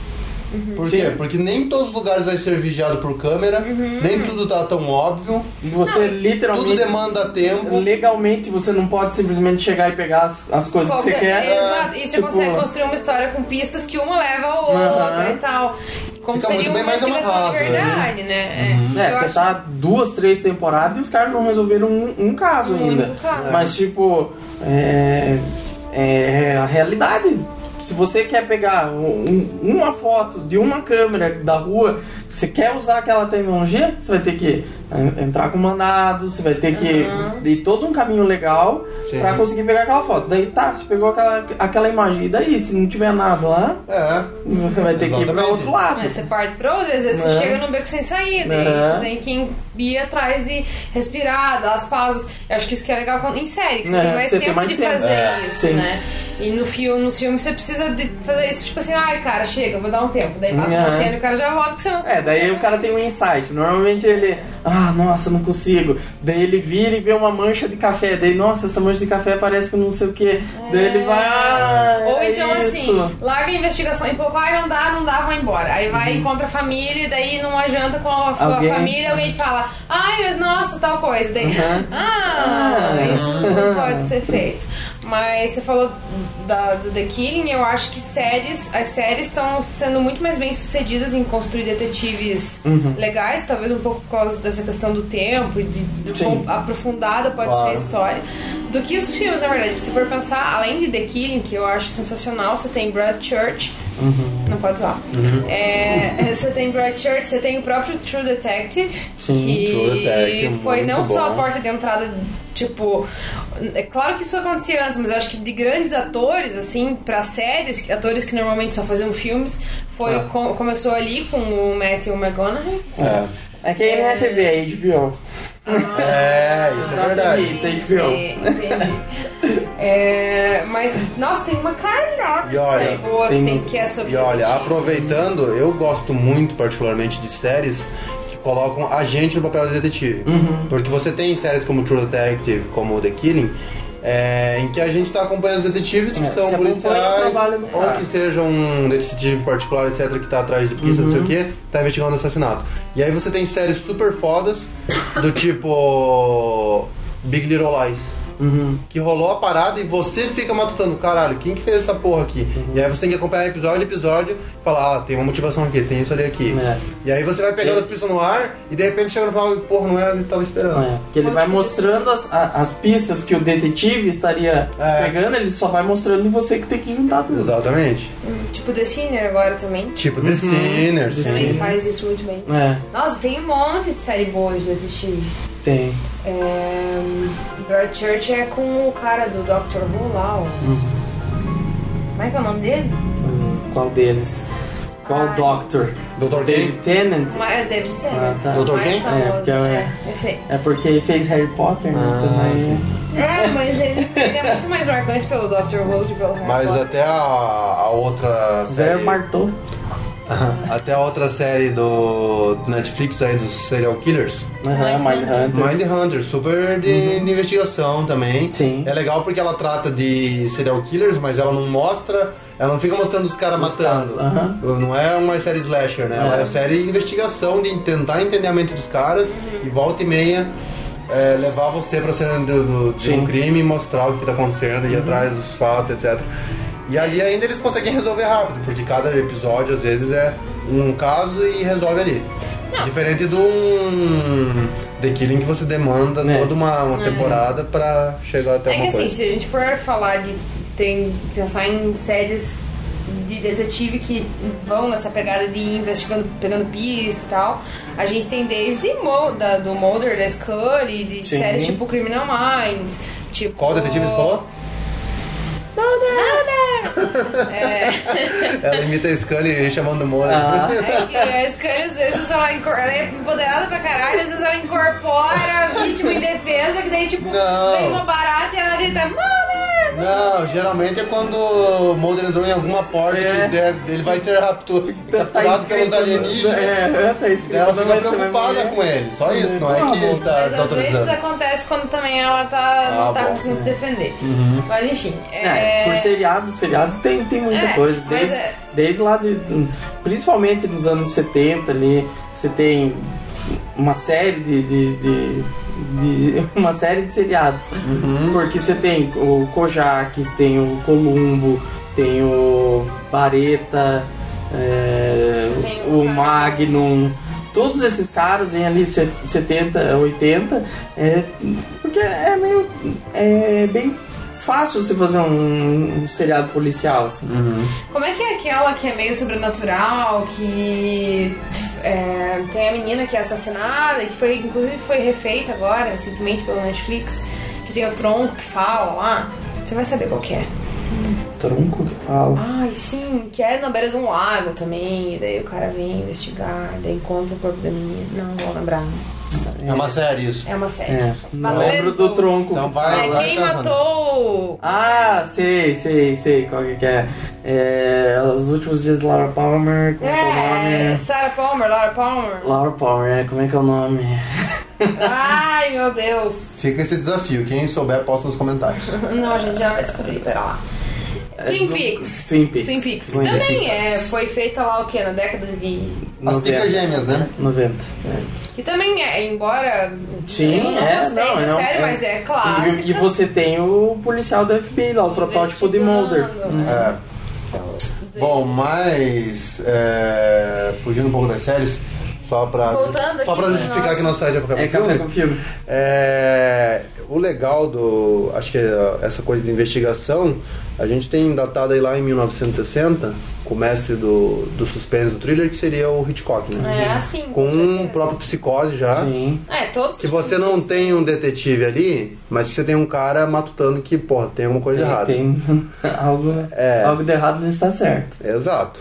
Uhum.
Por quê?
Sim.
Porque nem todos os lugares vai ser vigiado por câmera,
Uhum.
nem tudo tá tão óbvio.
Você
Não,
literalmente...
Tudo demanda tempo.
Legalmente, você não pode simplesmente chegar e pegar as, as coisas que você
Qualquer-
quer.
Exato, e você
Tipo,
consegue construir uma história com pistas que uma leva a outra
Aham.
e tal. Como
Fica
seria
muito bem
uma
mais
investigação de
amarrado,
verdade, né? É,
É,
eu
você
acho-
tá duas, três temporadas e os caras não resolveram um, um caso
Um
ainda.
único caso.
Mas, tipo, é, é a realidade. Se você quer pegar um- uma foto de uma câmera da rua, você quer usar aquela tecnologia, você vai ter que é, entrar com mandado, você vai ter que
Uhum.
ir todo um caminho legal
Sim.
pra conseguir pegar aquela foto. Daí tá, você pegou aquela, aquela imagem, e daí? Se não tiver nada lá,
É.
você vai ter que ir pra
Exatamente.
outro lado.
Mas você parte pra outra, às vezes
É.
você chega num beco sem saída
É.
e você tem que ir atrás de respirar, dar as pausas. Eu acho que isso que é legal quando- em série, que você
É,
tem mais
você
tempo
tem mais
de
tempo.
fazer
É,
isso,
sim.
né? E no filme, no filme você precisa de fazer isso, tipo assim, ai cara, chega, vou dar um tempo. Daí passa uma
É.
cena e o cara já volta que você não
É, daí o cara tem um insight. Normalmente ele, ah, nossa, não consigo. Daí ele vira e vê uma mancha de café. Daí, nossa, essa mancha de café parece que não sei o que. Daí ele vai, ah,
Ou
é
então
isso.
assim, larga a investigação e pouco, ai não dá, não dá, vai embora. Aí vai e encontra a família e daí numa janta com a, a
Uhum. Alguém-
família alguém fala, ai, mas nossa, tal coisa. Daí,
Uhum.
ah,
Ah.
isso não pode ser feito. Mas você falou da, do The Killing, eu acho que séries, as séries estão sendo muito mais bem sucedidas em construir detetives
Uhum.
legais, talvez um pouco por causa dessa questão do tempo e de, de
Sim.
quão aprofundada pode
Claro.
ser a história, do que os filmes, na verdade. Se for pensar, além de The Killing, que eu acho sensacional, você tem Broadchurch, não pode zoar. É, você tem Broadchurch, você tem o próprio True Detective,
Sim,
que
True Detective,
foi
muito
não só a
bom.
porta de entrada, tipo, é claro que isso acontecia antes, mas eu acho que de grandes atores, assim, pra séries, atores que normalmente só faziam filmes, foi
Ah.
com- começou ali com o Matthew McConaughey.
É.
É que aí não é T V, é H B O.
É, isso é verdade.
Exatamente, H B O.
Entendi. É, mas, nossa, tem uma caralhada
E
de
olha,
série boa que,
tem-
tem, que é sobre
E olha,
detetive.
aproveitando, eu gosto muito particularmente de séries que colocam a gente no papel de detetive.
Uhum.
Porque você tem séries como True Detective, como The Killing, é, em que a gente está acompanhando os detetives que
É,
são
você acompanha o
policiais,
trabalho do
ou
cara.
que seja um detetive particular, etc, que está atrás de pista, não sei o
Uhum.
que, está investigando assassinato. E aí você tem séries super fodas, do tipo Big Little Lies.
Uhum.
Que rolou a parada e você fica matutando, caralho, quem que fez essa porra aqui?
Uhum.
E aí você tem que acompanhar episódio a episódio e falar, ah, tem uma motivação aqui, tem isso ali aqui.
É.
E aí você vai pegando
É.
as pistas no ar e de repente chega no final e, porra, não era o que eu tava esperando.
É, que ele vai mostrando as, a- as pistas que o detetive estaria
É.
pegando, ele só vai mostrando em você que tem que juntar tudo.
Exatamente.
Tipo The Sinner agora também.
Tipo The Sinner,
The
Também
sim.
faz isso muito bem.
É,
Nossa, tem um monte de série boa de detetive.
tem.
É, Broadchurch é com o cara do doutor Who lá. o- Como é que é o nome dele?
Qual deles? Qual
Ai.
Doctor?
doutor
David
Quem?
Tennant?
Ma- É David Tennant.
Ah, tá.
doutor
mais
quem?
famoso.
É, porque é-
É, esse aí.
É porque ele fez Harry Potter, né?
Ah,
Então aí-
É, mas ele, ele é muito mais marcante pelo doutor Who do que pelo Harry
Mas
Potter.
até a, a outra
Zé
série.
Martou.
Até a outra série do, do Netflix aí dos serial killers.
Aham,
Mindhunter.
Mindhunter.
Mindhunter, super de, de investigação também.
Sim.
É legal porque ela trata de serial killers, mas ela não mostra, ela não fica mostrando os caras matando.
caras, aham.
Não é uma série slasher, né? Ela
É.
é série de investigação, de tentar entender a mente dos caras e volta e meia é, levar você pra cena do, do, de
Sim.
um crime e mostrar o que tá acontecendo, ir atrás dos fatos, etcétera. E ali ainda eles conseguem resolver rápido, porque cada episódio às vezes é um caso e resolve ali. Diferente de um The Killing que você demanda
É.
toda uma, uma temporada pra chegar até
É que
uma
assim,
coisa.
se a gente for falar de tem, pensar em séries de detetive que vão nessa pegada de ir investigando, pegando pista e tal, a gente tem desde Mo, da, do Mulder, da Scully, de
Sim.
séries tipo Criminal Minds, tipo...
Qual detetive você falou?
É,
Ela imita a Scully chamando o Mulder.
Ah.
é que a Scully às vezes ela, incor- ela é empoderada pra caralho, às vezes ela incorpora a vítima em defesa, que daí tipo,
Não.
vem uma barata e ela grita, Mulder!
Não, geralmente é quando o Mulder entrou em alguma porta
É.
que deve- ele vai ser raptu-
Tá
capturado pelos
escrito,
alienígenas.
é, tá escrito.
Ela fica
Não vai- você vai
preocupada
morrer.
com ele, só isso, não é
Ah,
que ele
bom.
tá,
Mas
tá
às vezes
autorizando.
acontece quando também ela tá, não
Ah,
tá
bom.
conseguindo se defender. Mas enfim.
É, por seriado, seriado tem, tem muita
É,
coisa.
mas
Desde,
é-
desde lá de. Principalmente nos anos setenta ali, você tem uma série de. de- de- de- uma série de seriados. Porque você tem o Kojak, você tem o Columbo, tem o Bareta, é,
Você tem
o
o cara-
Magnum. Todos esses caras vêm ali set- setenta, oitenta, é, porque é meio. É bem fácil você fazer um, um seriado policial, assim.
Como é que é aquela que é meio sobrenatural, que é, tem a menina que é assassinada, que foi, inclusive foi refeita agora, recentemente pelo Netflix, que tem o tronco que fala lá. Você vai saber qual que é.
Tronco que fala.
Ai, sim, que é na beira de um lago também, e daí o cara vem investigar, e daí encontra o corpo da menina. Não, não vou lembrar.
É uma série isso.
É uma série.
É, não
Valendo.
lembro do tronco.
Então
que
vai
É
fala.
lá.
quem
pensando.
matou...
Ah, sei, sei, sei qual que é. É, Os Últimos Dias de Laura Palmer, como é que é o
É,
nome?
Sarah Palmer, Laura Palmer.
Laura Palmer, é, como é que é o nome?
Ai, meu Deus.
Fica esse desafio, quem souber posta nos comentários.
Não, a gente já vai descobrir, pera lá. Twin
do-
Peaks.
Twin Peaks.
Twin Peaks. Que
Twin
também
Peaks.
é, foi feita lá o que? Na década de...
As
noventa.
Picas Gêmeas, né?
noventa. É.
Que também é, embora...
Sim,
eu não
é,
gostei
não,
da
não,
série,
é.
mas é clássica.
E, e você tem o policial do F B I lá, o protótipo de Mulder.
Investigando, né?
É. Bom, mas é, fugindo um pouco das séries, só pra,
Voltando
só
aqui
pra
pro
justificar
nosso-
que nosso site é Café com
É
Filme.
café com filme.
É, o legal do. Acho que é essa coisa de investigação, a gente tem datado aí lá em mil novecentos e sessenta, com o mestre do, do suspense do thriller, que seria o Hitchcock, né?
É, assim.
Com
certeza.
um próprio Psicose já.
Sim.
É, todos
Que você não tem um detetive ali, mas que você tem um cara matutando que, porra, tem alguma coisa errada.
Tem algo,
É.
algo de errado não está certo.
Exato.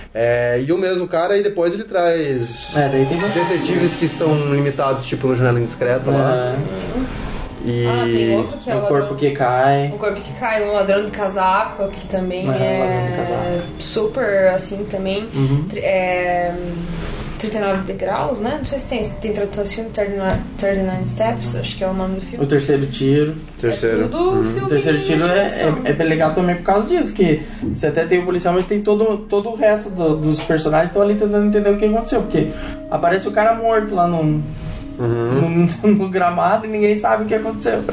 É, e o mesmo cara, e depois ele traz
É, daí tem
detetives que estão limitados, tipo no Janela Indiscreta lá.
É,
E.
Ah, tem outro que é o
o corpo
ladrão.
que cai.
O corpo que cai, um ladrão de casaco, que também
É, ladrão de
é,
casaco.
super, assim, também.
Uhum.
Tri- É, trinta e nove degraus, né? Não sei se tem, tem tradução, trinta e nove, trinta e nove Steps, acho que é o nome do
O
filme.
terceiro tiro.
Terceiro.
É tudo
Uhum.
filme
O terceiro
de
tiro é,
investigação.
é, é bem legal também por causa disso, que você até tem o policial, mas tem todo, todo o resto do- dos personagens que estão ali tentando entender o que aconteceu, porque aparece o cara morto lá no,
Uhum.
no, no gramado e ninguém sabe o que aconteceu.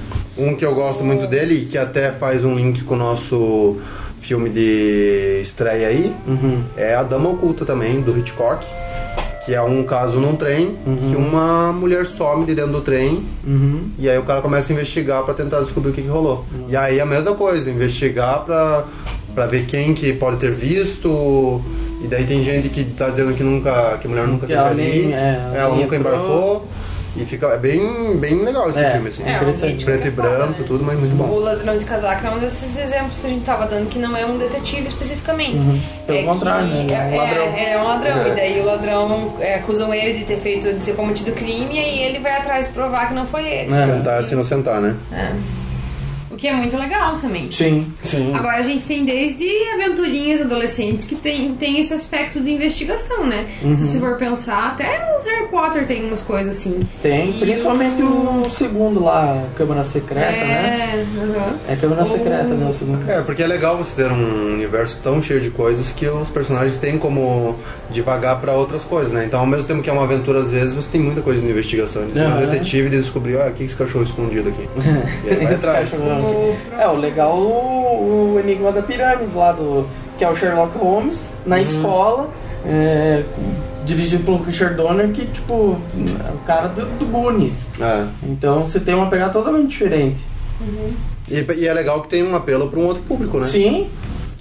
Um que eu gosto muito dele e que até faz um link com o nosso filme de estreia aí
Uhum.
é A Dama Oculta também, do Hitchcock. Que é um caso num trem que uma mulher some de dentro do trem.
Uhum.
E aí o cara começa a investigar pra tentar descobrir o que, que rolou. E aí a mesma coisa, investigar pra, pra ver quem que pode ter visto. E daí tem gente que tá dizendo que nunca, que a mulher nunca
Que
esteve
ela
ali.
nem- é, ela
ela
nem
nunca
entrou.
embarcou. E fica é bem, bem legal esse
É.
filme, assim.
É,
Interessante.
um vídeo
Preto
que
e
é foda,
branco,
né?
tudo, mas muito
O
bom.
ladrão de casaco é um desses exemplos que a gente tava dando, que não é um detetive especificamente.
Uhum. Pelo
É
contrário,
que-
né? Ele é um ladrão.
É, é um ladrão.
É.
E daí o ladrão é, acusam ele de ter feito, de ter cometido crime, e aí ele vai atrás provar que não foi ele.
É.
Tentar se inocentar, né?
É. O que é muito legal também.
Sim.
Sim.
Agora a gente tem desde aventurinhas adolescentes que tem, tem esse aspecto de investigação, né?
Uhum.
Se você for pensar, até nos Harry Potter tem umas coisas assim.
Tem,
E
principalmente o segundo lá, Câmara Secreta, né?
É, aham.
É Câmara
O-
Secreta, né? O segundo.
É, porque é legal você ter um universo tão cheio de coisas que os personagens têm como divagar pra outras coisas, né? Então, ao mesmo tempo que é uma aventura, às vezes, você tem muita coisa de investigação. De ser um
Aham.
detetive e de descobrir, ó, o que é esse cachorro escondido aqui? E aí vai
Esse
atrás.
cachorro.
O-
É, o legal o, o Enigma da Pirâmide lá do. Que é o Sherlock Holmes na escola, é, dirigido pelo Richard Donner, que tipo, é o cara do, do Goonies.
É.
Então você tem uma pegada totalmente diferente.
E, e é legal que tem um apelo pra um outro público, né?
Sim.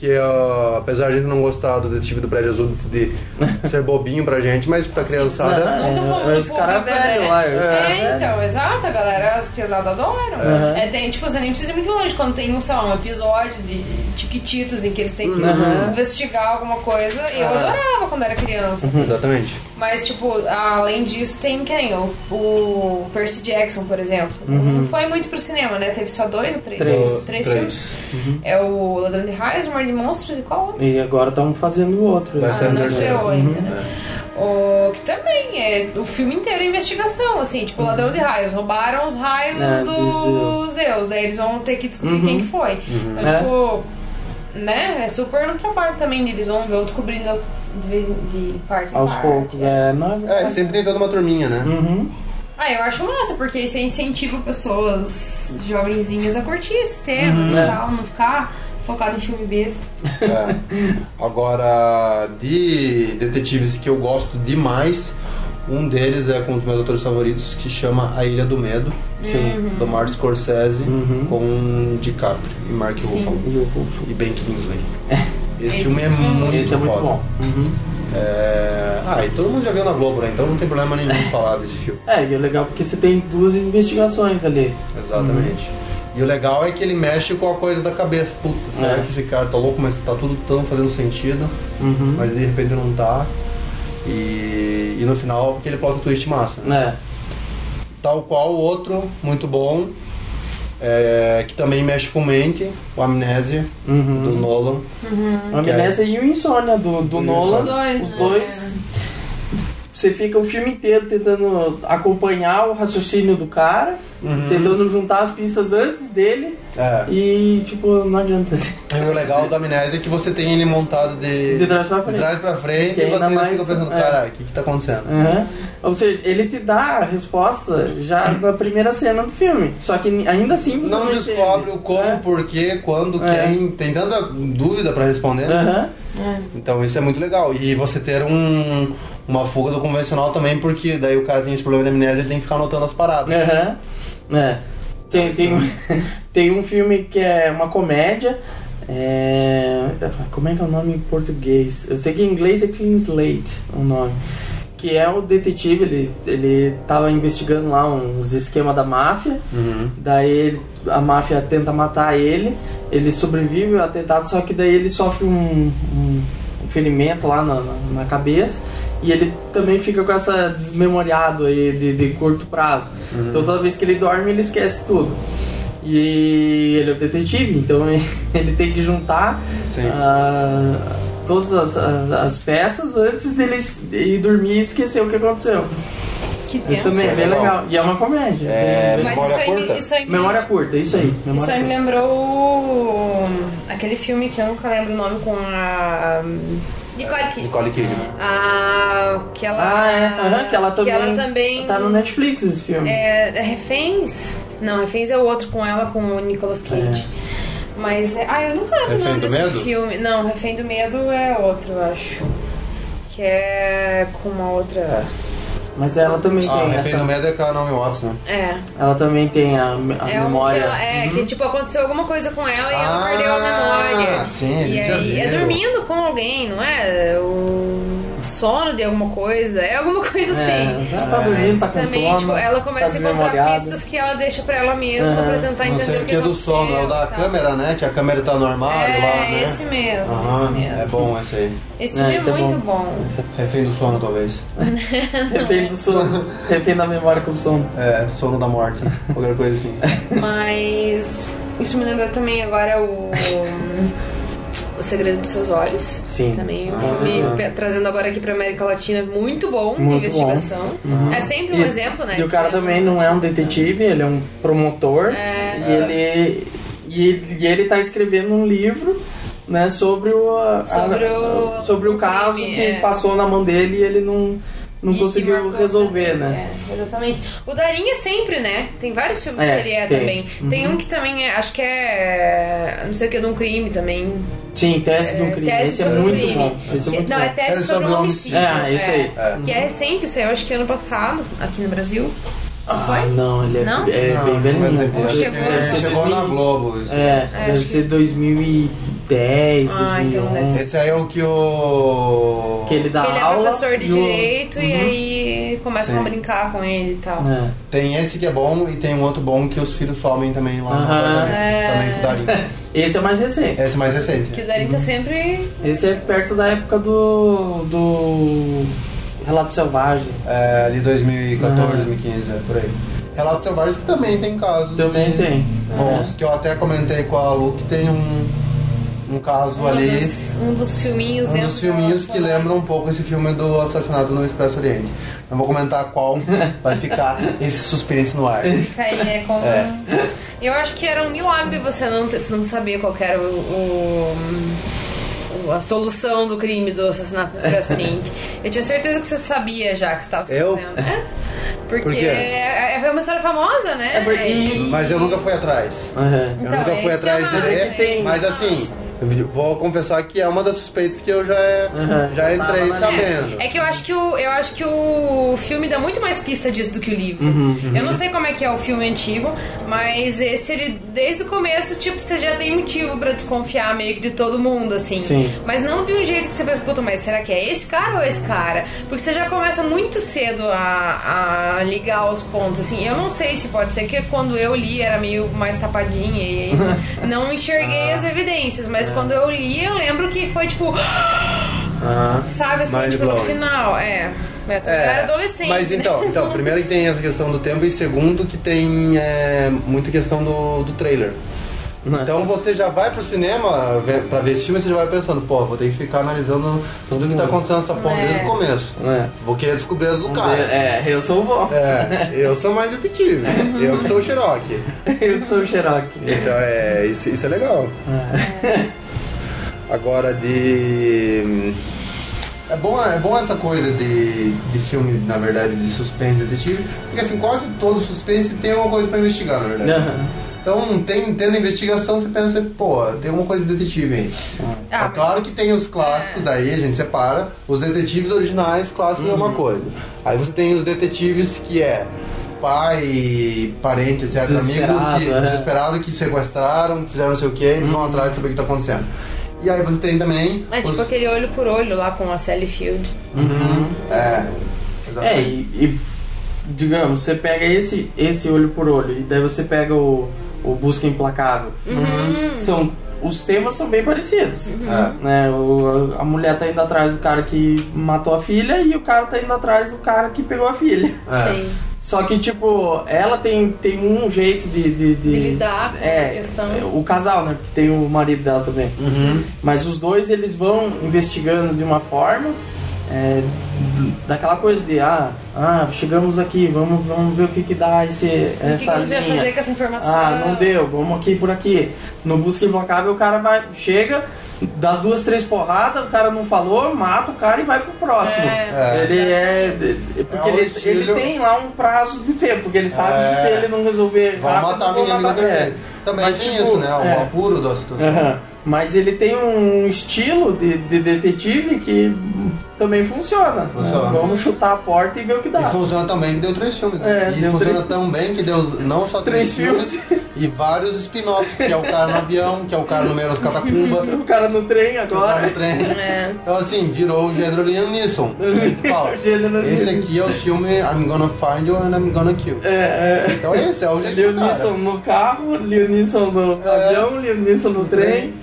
que uh, apesar de a gente não gostar do Detetive do Prédio Azul de ser bobinho pra gente, mas pra criançada...
Nunca fomos
é,
o
os caras
público,
velhos
né?
lá. os
É,
caras
então,
velhos.
exato, a galera, as criançadas adoram.
Uhum.
É, tem, tipo, você nem precisa ir muito longe, quando tem, um, sei lá, um episódio de Chiquititas em que eles têm que
Uhum.
investigar alguma coisa, eu
Ah.
adorava quando era criança.
Exatamente.
Mas, tipo, além disso, tem quem? O, o Percy Jackson, por exemplo.
Uhum.
Não foi muito pro cinema, né? Teve só dois ou três?
Três.
Três,
Três.
filmes. É o Ladrão de Raios, o Mar de Monstros e qual outro?
E agora estão fazendo o outro.
Vai
né?
ser
Ah, não
terceiro.
estreou
Uhum.
ainda, né? O, que também é o filme inteiro é investigação, assim, tipo, ladrão de raios. Roubaram os raios
É,
dos
dos
Zeus. Daí eles vão ter que descobrir
Uhum.
quem que foi. Então,
É.
tipo, né? É super um trabalho também. Eles vão, vão descobrindo de, vez- de parte em
Aos
parte.
poucos, é. Não,
É, sempre tem toda uma turminha, né?
Uhum.
Ah, eu acho massa, porque isso incentiva pessoas jovenzinhas a curtir esses temas
Uhum,
e
é.
tal, não ficar focado em filme besta.
É. Agora, de detetives que eu gosto demais, um deles é com um dos meus autores favoritos, que chama A Ilha do Medo,
Sim.
do Martin Scorsese,
Uhum.
com DiCaprio e Mark Ruffalo.
E o Rufo.
E Ben Kingsley. Esse,
Esse
filme é
filme é
muito
Esse é muito
foda.
bom. Uhum.
É... Ah, e todo mundo já viu na Globo, né? Então não tem problema nenhum falar desse filme.
É, e é legal porque você tem duas investigações ali.
Exatamente. E o legal é que ele mexe com a coisa da cabeça. Puta, será
É.
que esse cara tá louco, mas tá tudo tão fazendo sentido,
Uhum.
mas de repente não tá. E, e no final, aquele plot twist massa.
É.
Tal qual o outro, muito bom, é, que também mexe com mente, o Amnésia,
Uhum.
do Nolan.
A Amnésia e o Insônia do, do Nolan.
Os dois,
Os
né?
dois. Você fica o filme inteiro tentando acompanhar o raciocínio do cara,
Uhum.
tentando juntar as pistas antes dele
É.
e, tipo, não adianta. Assim.
E o legal do Amnésia é que você tem ele montado de,
De trás pra frente.
de trás pra frente
Que
e
ainda
você ainda
mais-
fica pensando,
é.
caralho, o que que tá acontecendo?
Uhum. Ou seja, ele te dá a resposta já na primeira cena do filme. Só que ainda assim você
Não
não
descobre
entende.
o como,
É.
porquê, quando,
É.
quem, tem tanta dúvida pra responder.
Aham.
Então isso é muito legal. E você ter um, uma fuga do convencional também, porque daí o cara tem esse problema de amnésia, ele tem que ficar anotando as paradas.
Aham. É. Tem, tem, tem um filme que é uma comédia. É... Como é que é o nome em português? Eu sei que em inglês é Clean Slate o nome. Que é o detetive, ele, ele tava investigando lá uns esquemas da máfia.
Uhum.
Daí ele- a máfia tenta matar ele. Ele sobrevive ao atentado, só que daí ele sofre um, um, um ferimento lá na, na, na cabeça. E ele também fica com essa desmemoriado aí de, de curto prazo. Então toda vez que ele dorme, ele esquece tudo. E ele é o detetive, então ele tem que juntar
Sim.
ah, todas as, as, as peças antes dele es- ir dormir e esquecer o que aconteceu.
Que
Isso
tenso.
também é bem
legal.
legal. E é uma comédia.
É,
Bem-
Mas
Memória
isso aí, me-
curta?
isso aí me-
Memória curta, isso aí. Memória
Isso aí me
curta.
lembrou o- aquele filme que eu nunca lembro o nome com a um, Nicole Kidman.
Nicole Kidman.
Ah, que ela,
Ah, é. Aham, que ela também,
ela também
tá no Netflix esse filme.
é, é Reféns? Não, Reféns é o outro com ela, com o Nicolas Cage. Mas, é, ah, eu nunca lembro o
Refém
nome
do
desse
Medo?
filme. Não, Refém do Medo é outro, eu acho. Que é com uma outra...
Mas ela também
Ah,
tem
Refém
essa.
do Medo é com a Naomi Watts, né?
Ah,
É.
Ela também tem a, a
É um que
memória.
ela, é, que tipo, aconteceu alguma coisa com ela e ela
Ah,
perdeu a memória.
sim, a
e
gente já
aí é
viu.
dormindo com alguém, não é? O sono de alguma coisa, é alguma coisa assim.
É, já tá dormindo,
Mas
tá com
também,
sono,
tipo, ela começa
tá
a encontrar
desmemoriada.
pistas que ela deixa pra ela mesma
Aham.
pra tentar
Não
entender
sei
o
o
que
que é do
aconteceu
sono, é o da
e tal.
câmera, né? Que a câmera tá no armário
É,
lá, né?
esse mesmo,
Aham,
esse mesmo.
é bom esse aí.
Esse
É,
filme é,
esse é
muito
bom.
bom.
Refém do sono, talvez.
Refém do sono. Refém da memória com sono.
É, sono da morte. Qualquer coisa assim.
Mas isso me lembrou também agora o O Segredo dos Seus Olhos.
Sim.
Que também é um
Ah.
filme pe- trazendo agora aqui pra América Latina muito bom de
Muito
investigação.
bom.
É sempre um
E-
exemplo, né?
E o
de
cara
ser
também não é um detetive, ele é um promotor.
É.
E ele. E ele, e ele tá escrevendo um livro, né, sobre o. a-
Sobre
a-
o-
sobre o
o
caso
crime,
que
é.
passou na mão dele e ele não, não
E- e
conseguiu
marcou
resolver,
também,
né?
É, exatamente. O Darim é sempre, né? Tem vários filmes
É,
que ele é
tem.
também. Tem
Uhum.
um que também é, acho que é. Não sei o que, de um crime também.
Sim, teste de um crime.
Tese
Esse é
sobre um
muito
crime.
bom. Esse é
Que-
muito
não,
bom.
é teste
É
sobre
sobre
um
um
homicídio.
homicídio. É, isso aí.
É.
Que é recente, isso aí, eu acho que ano passado, aqui no Brasil.
Ah, não, ele é,
Não?
é
Não,
bem velhinho.
Ou chegou-
é,
Esse
chegou
dois
na
mil
Globo. Isso.
É,
É,
deve
acho
ser dois mil e dez,
Ah, então deve
dois mil e onze.
ser.
Esse aí é o que o...
Que ele dá
Que ele é
aula
professor de
e o-
direito e
Uhum.
aí começam a
Sim.
brincar com ele e tal.
É.
Tem esse que é bom e tem um outro bom que os filhos somem também lá no
Aham.
apartamento.
É.
Também com o Darim.
Esse é mais recente.
Esse é mais recente.
Que o Darim tá sempre...
Esse é perto da época do. do. Relato Selvagem.
É, ali dois mil e quatorze,
Aham.
dois mil e quinze, é por aí. Relatos Selvagens que também tem casos.
Também
de-
tem.
Bons,
É.
que eu até comentei com a Lu que tem um, um caso
Um
ali.
dos, um dos filminhos
Um
dentro
dos filminhos
do-
que lembra um pouco esse filme do Assassinato no Expresso Oriente. Não vou comentar qual, vai ficar esse suspense no ar.
Fica aí, é como...
É.
Eu acho que era um milagre você não, ter, você não saber qual que era o, o- o- a solução do crime do assassinato no Expresso Oriente. Eu tinha certeza que você sabia já que estava
Eu?
fazendo. É? Porque
Por quê?
é, é uma história famosa, né?
É porque-
E-
Mas eu nunca fui atrás.
Uhum.
Eu
Então,
nunca
é
fui
isso que é
atrás de
massa,
ler,
é isso que
mas
é
assim,
massa.
eu vou confessar que é uma das suspeitas que eu já,
Uhum,
já
já
entrei
tava na
sabendo.
É que eu acho que o, eu acho que o filme dá muito mais pista disso do que o livro. Eu não sei como é que é o filme antigo, mas esse, ele, desde o começo, tipo, você já tem motivo pra desconfiar meio que de todo mundo, assim.
Sim.
Mas não de um jeito que você pensa, puta, mas será que é esse cara ou esse cara? Porque você já começa muito cedo a, a ligar os pontos, assim. Eu não sei se pode ser que quando eu li era meio mais tapadinha e aí não enxerguei as evidências, mas quando eu li, eu lembro que foi tipo...
Ah,
Sabe assim,
mind
tipo, no
blowing.
final, é. Eu também era adolescente.
Mas
né?
então, então, primeiro que tem essa questão do tempo e segundo que tem é, muita questão do, do trailer. Então você já vai pro cinema ver, pra ver esse filme, você já vai pensando, pô, vou ter que ficar analisando tudo que tá acontecendo nessa porra
É.
desde o começo.
É.
Vou querer descobrir as do
Vamos
cara.
ver. É, eu sou o bom.
É, eu sou mais detetive. Eu que sou o Cherokee.
Eu que sou o Cherokee.
Então é, isso, isso é legal. Agora de. É bom, é bom essa coisa de, de filme, na verdade, de suspense detetive, porque assim, quase todo suspense tem uma coisa pra investigar, na verdade.
Aham.
Então, tem, tendo a investigação, você pensa, pô, tem uma coisa de detetive aí.
Ah,
é
mas-
claro que tem os clássicos, aí a gente separa. Os detetives originais, clássicos é uma coisa. Aí você tem os detetives que é pai, parente, etcétera, amigo
Desesperado,
que,
é.
desesperado que sequestraram, que fizeram não sei o que, eles vão atrás de saber o que tá acontecendo. E aí você tem também.
É tipo
os...
aquele olho por olho lá com a Sally Field.
Uhum, é.
É,
Exatamente.
e, e, digamos, você pega esse, esse olho por olho e daí você pega o, o Busca Implacável. São, os temas são bem parecidos.
É.
Né? O, a mulher tá indo atrás do cara que matou a filha e o cara tá indo atrás do cara que pegou a filha.
É.
Sim.
Só que, tipo, ela tem, tem um jeito de... De,
De lidar com
é,
a questão.
é, o casal, né? Porque tem o marido dela também. Mas os dois, eles vão investigando de uma forma... É, daquela coisa de... Ah, ah chegamos aqui, vamos, vamos ver o que que dá esse,
O que, que
essa
a gente vai
linha.
fazer com essa informação?
Ah, não deu, vamos aqui por aqui. No Busca Implacável, o cara vai, chega, dá duas, três porradas, o cara não falou, mata o cara e vai pro próximo.
É.
Ele é. Porque
É o
ele,
estilo-
ele tem lá um prazo de tempo, porque ele sabe
É.
que se ele não resolver
Vão
rápido,
matar a
vão
menina de
matar-
qualquer
é.
jeito. Também
Mas,
tem
tipo,
isso, né? O
é.
apuro da situação.
Aham. Mas ele tem um estilo de, de detetive que também funciona. né?
Funciona.
Vamos chutar a porta e ver o que
E
dá.
funciona também que deu três filmes. Né?
É,
e
deu
funciona
três-
tão bem que deu não só três,
Três
filmes, e vários spin-offs, que é o cara no avião, que é o cara no meio das catacumbas,
O cara no trem
o cara
agora.
no trem.
É.
Então assim, virou o gênero Liam Neeson. A gente fala,
O gênero
esse
Liam
aqui é o filme I'm Gonna Find You and I'm Gonna Kill.
É, é.
Então esse é o jeito
Liam
do cara.
Neeson no carro, Liam Neeson no
É.
avião, Liam Neeson no trem.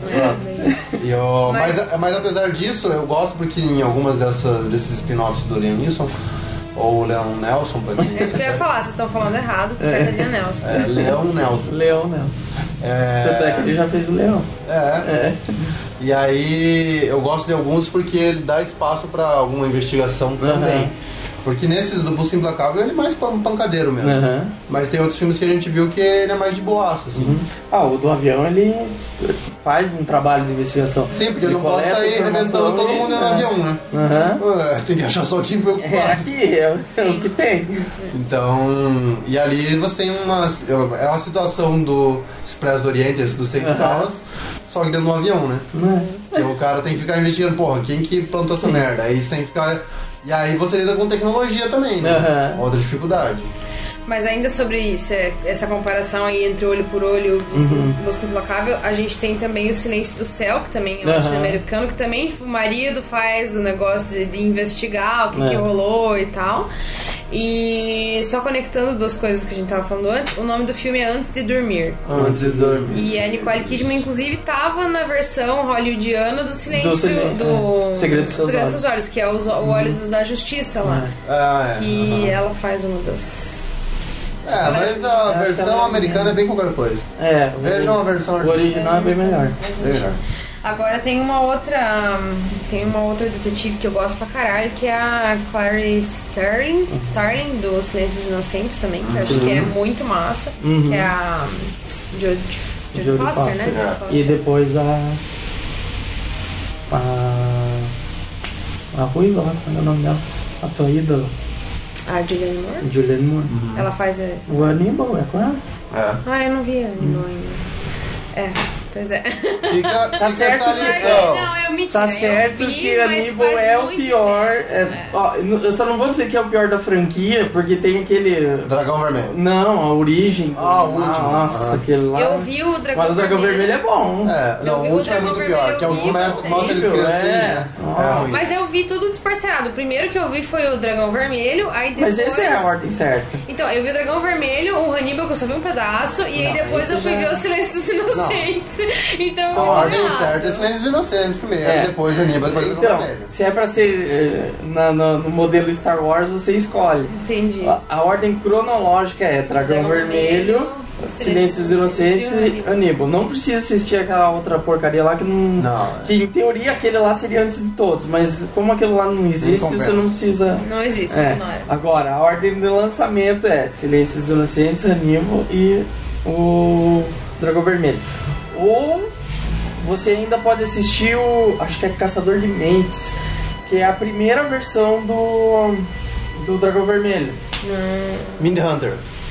E eu-
Mas-
mas... Mas, apesar disso, eu gosto porque em algumas dessas, desses spin-offs do Liam Neeson, ou o Leon Nelson, pra quem
É isso que eu ia falar, vocês estão falando errado, porque certo é Liam Nelson.
é Leon Nelson.
Leão, né? Tanto é que ele já fez o leão.
É.
É.
E aí eu gosto de alguns porque ele dá espaço pra alguma investigação também.
Aham.
Porque nesses do Busca Implacável ele é mais pan- pancadeiro mesmo.
Aham.
Mas tem outros filmes que a gente viu que ele é mais de boaça, assim.
Ah, o do avião ele faz um trabalho de investigação.
Sim, porque ele não pode
coleta
sair
informação
arrebentando todo
e-
mundo no
é.
avião, né?
Aham.
É, tem que achar só quem foi
É
ocupado.
aqui, é, o- é o que tem.
Então, e ali você tem uma. É uma situação do Expresso do Oriente, esse dos seis
Aham.
escalas, só que dentro do avião, né?
Né?
Que o cara tem que ficar investigando, porra, quem que plantou essa merda? Aí você tem que ficar. E aí você lida com tecnologia também, né?
Aham.
Outra dificuldade.
Mas ainda sobre isso, essa comparação aí entre Olho por Olho e
Uhum.
Busca Implacável, a gente tem também O Silêncio do Céu, que também é um
Uhum.
latino-americano, que também o marido faz o negócio de, de investigar o que,
É.
que rolou e tal. E só conectando duas coisas que a gente tava falando antes, o nome do filme é Antes de Dormir.
Antes de dormir.
E a Nicole Kidman, inclusive, tava na versão hollywoodiana do Silêncio
Do Silêncio,
do
é. Segredo dos Seus
Segredo
Olhos.
Olhos, que é o, o Olho da Justiça lá.
Ah, é.
Que
aham.
ela faz uma das.
É, mas a
Acho que
versão
ela é
americana é bem qualquer coisa.
É,
Vejam a versão
o original é bem melhor.
Bem melhor.
Agora tem uma outra. Tem uma outra detetive que eu gosto pra caralho, que é a Clarice Starling, Starling do Silêncio dos Inocentes também, que eu acho que é muito massa.
Uhum.
Que é a Jodie Jodie
Jodie
Foster,
Foster,
né?
é.
Jodie Foster.
E depois a. A. A Ruiva lá, qual é o nome dela? A tua ídola,
A Julianne Moore.
Julianne Moore.
Ela faz essa.
O Aníbal é com ela?
É.
Ah, eu não vi a Animal ainda. É, pois é.
Fica,
Tá
fica
certo
essa
que-
lição.
Não, eu menti.
Tá
eu
certo
vi,
que
mas
Aníbal
faz
é o
muito
pior.
tempo.
é-
É.
ó, eu só não vou dizer que é o pior da franquia, porque tem aquele.
Dragão Vermelho.
Não, a origem.
Ah, o último.
Nossa,
Ah.
aquele lá.
Eu vi o Dragão
Mas o Dragão Vermelho é bom.
É,
Eu
não,
vi
o
o
último é
Dragão
muito
Vermelho,
pior, que é
eu
o
vi,
começa,
gostei.
mostra eles
Horrível,
criancinhas,
é.
né?
Nossa.
É ruim.
Mas eu vi tudo disparcerado. O primeiro que eu vi foi o Dragão Vermelho, aí depois...
Mas essa é a ordem certa.
Então, eu vi o Dragão Vermelho, o Hannibal, que eu só vi um pedaço, e aí depois
esse
eu fui
já-
ver o Silêncio dos Inocentes. Então,
A
eu vi
ordem
errado.
certa é Silêncio dos Inocentes primeiro,
É.
depois Aníbal, depois Dragão
Então,
Vermelho.
se é pra ser eh, na- na- no modelo Star Wars, você escolhe.
Entendi.
A, a ordem cronológica é Dragão,
Dragão
Vermelho,
Vermelho,
Silêncio dos Inocentes e Aníbal. Não precisa assistir aquela outra porcaria lá que não.
Não, é.
Que em teoria aquele lá seria antes de todos, mas como aquilo lá não existe,
compensa.
você não precisa.
Não existe,
É.
ignora.
Agora, a ordem do lançamento é Silêncio dos Inocentes, Aníbal e o Dragão Vermelho. Ou você ainda pode assistir o. Acho que é Caçador de Mentes, que é a primeira versão do. do Dragão Vermelho.
Mindhunter.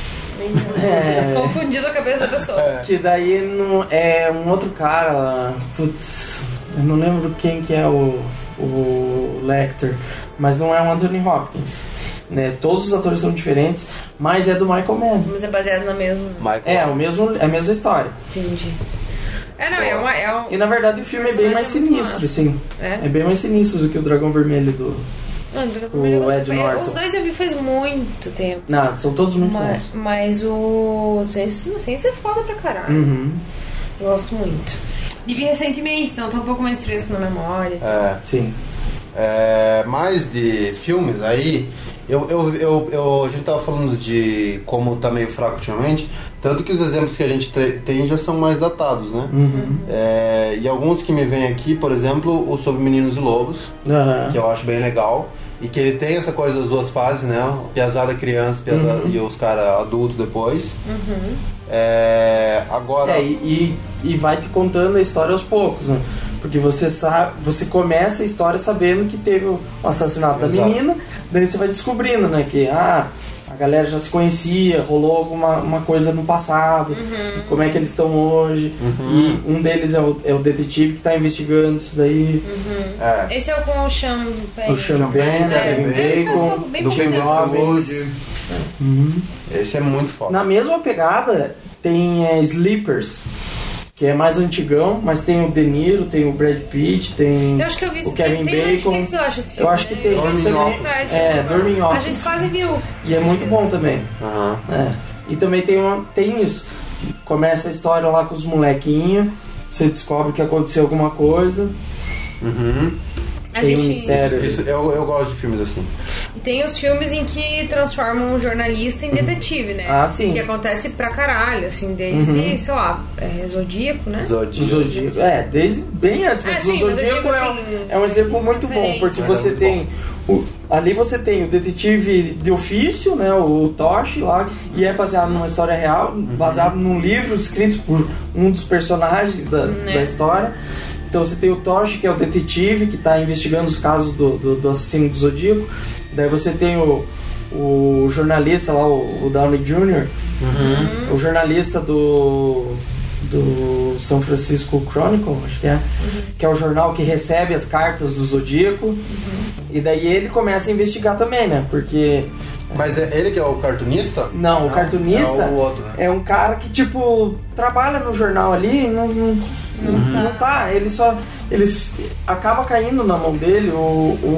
É.
Confundido a cabeça da pessoa.
Que daí não, é um outro cara lá. Putz, eu não lembro quem que é o, o Lecter, mas não é o Anthony Hopkins. Né? Todos os atores são diferentes, mas é do Michael Mann.
Mas é baseado na mesma...
Michael.
É, o mesmo, é a mesma história.
Entendi. É, não, é uma... É um...
E na verdade o filme é bem mais
Personagem muito
sinistro,
massa.
sim.
É?
É bem mais sinistro do que o Dragão Vermelho do.
Não, Dragão
O
Vermelho eu
Ed
gostei.
Norton.
Os dois eu vi faz muito tempo.
Não, são todos muito
Mas,
bons.
mas o Silêncio dos Inocentes é foda pra caralho.
Uhum,
Eu gosto muito. E vi recentemente, então tá um pouco mais fresco na memória.
É,
sim.
é, mais de filmes aí, eu, eu, eu, eu- a gente tava falando de como tá meio fraco ultimamente, tanto que os exemplos que a gente te- tem já são mais datados, né?
Uhum.
É, e alguns que me vêm aqui, por exemplo, o Sobre Meninos e Lobos,
Aham.
que eu acho bem legal. E que ele tem essa coisa das duas fases, né? Piazada criança piazada,
Uhum.
e os caras adultos depois. É, agora.
É, e, e, e vai te contando a história aos poucos, né? Porque você sabe, você começa a história sabendo que teve o assassinato da
Exato.
menina, daí você vai descobrindo, né? Que ah, a galera já se conhecia, rolou alguma uma coisa no passado, como é que eles estão hoje. E um deles é o, é o detetive que está investigando isso daí.
É.
Esse é o com o Sean Penn.
O Sean Penn,
É,
Kevin
ele faz
Bacon,
pouco- bem
do
pouco
Clint
tempo.
Robbins.
Eastwood.
Uhum.
Esse é muito foda.
Na mesma pegada tem é, Sleepers, que é mais antigão, mas tem o De Niro, tem o Brad Pitt, tem
Eu acho que eu vi
o
esse
Kevin
tem, tem
Bacon.
O que você acha esse filme?
Eu acho que tem
Eu vi
Dorme em
esse
Óculos.
atrás,
É,
eu-
Dorme em
A
Óculos.
gente quase viu.
E é muito bom também.
Aham.
É. E também tem, uma, tem isso. Começa a história lá com os molequinhos, você descobre que aconteceu alguma coisa,
Uhum.
A
tem um
gente...
mistério.
Isso, eu, eu gosto de filmes assim.
E tem os filmes em que transformam um jornalista em detetive, né?
Ah, sim.
Que acontece pra caralho, assim, desde, sei lá, é, Zodíaco, né?
O
Zodíaco.
Zodíaco. É, desde bem antes, mas
Ah,
o
sim, mas eu
Zodíaco
digo
é, um,
assim,
é um exemplo muito bom,
diferente.
porque
Mas é
você
muito
tem. O, ali você tem o detetive de ofício, né? O Toshi lá, e é baseado numa história real, baseado num livro escrito por um dos personagens da,
Né.
da história. Então você tem o Toshi, que é o detetive que está investigando os casos do, do, do assassino do Zodíaco. Daí você tem o, o jornalista lá, o, o Downey júnior, o jornalista do, do São Francisco Chronicle, acho que é, uhum. que é o jornal que recebe as cartas do Zodíaco, uhum. e daí ele começa a investigar também, né? Porque...
Mas é ele que é o cartunista?
Não, Não o cartunista
é, o outro, né?
é um cara que, tipo, trabalha no jornal ali e não, não, não, uhum. não tá, ele só... Eles acaba caindo na mão dele o,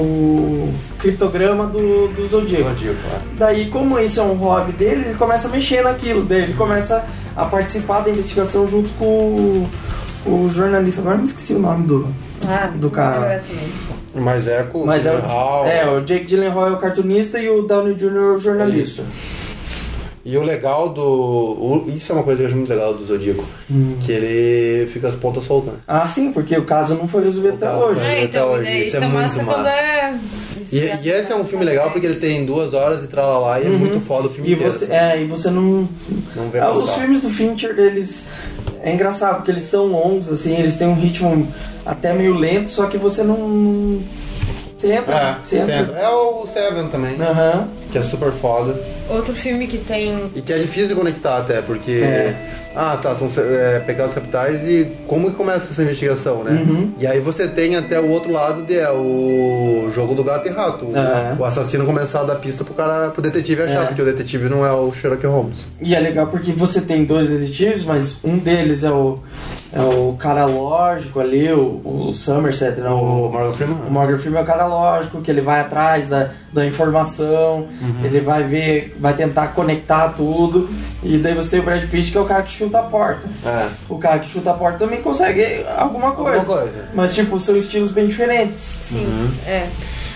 o criptograma do, do Zodíaco. Zodíaco é. Daí, como isso é um hobby dele, ele começa a mexer naquilo dele, ele começa a participar da investigação junto com o, o jornalista. Agora me esqueci o nome do, ah, do cara.
Mas é com
Mas é, o, é, o Jake Gyllenhaal é o cartunista e o Downey Júnior é o jornalista.
É e o legal do... O, isso é uma coisa que eu acho muito legal do Zodíaco. Hum. Que ele fica as pontas soltas.
Ah, sim, porque o caso não foi resolvido até hoje.
É, então,
até hoje. Isso é muito massa.
É...
E, e esse é um filme legal porque ele tem duas horas e tralalá e uhum. é muito foda o filme
e
inteiro.
Você, é, e você não...
não vê
ah, os filmes do Fincher, eles... É engraçado, porque eles são longos, assim, eles têm um ritmo até meio lento, só que você não... Você entra,
é,
você entra.
entra. É o Seven também,
uhum.
que é super foda.
Outro filme que tem...
E que é difícil de conectar até, porque...
É.
Ah, tá, são é, pecados capitais e como que começa essa investigação, né?
Uhum.
E aí você tem até o outro lado, de, é o jogo do gato e rato.
Uhum.
O assassino começar a dar pista pro cara, pro detetive achar, é. porque o detetive não é o Sherlock Holmes.
E é legal porque você tem dois detetives, mas um deles é o, é o cara lógico ali, o, o Somerset, né?
O, o Morgan Freeman.
O Morgan Freeman é o cara lógico, que ele vai atrás da, da informação, uhum. ele vai ver, vai tentar conectar tudo, e daí você tem o Brad Pitt, que é o cara que chuta a porta.
É.
O cara que chuta a porta também consegue alguma coisa.
Alguma coisa.
Mas, tipo, são estilos bem diferentes.
Sim, uhum. é.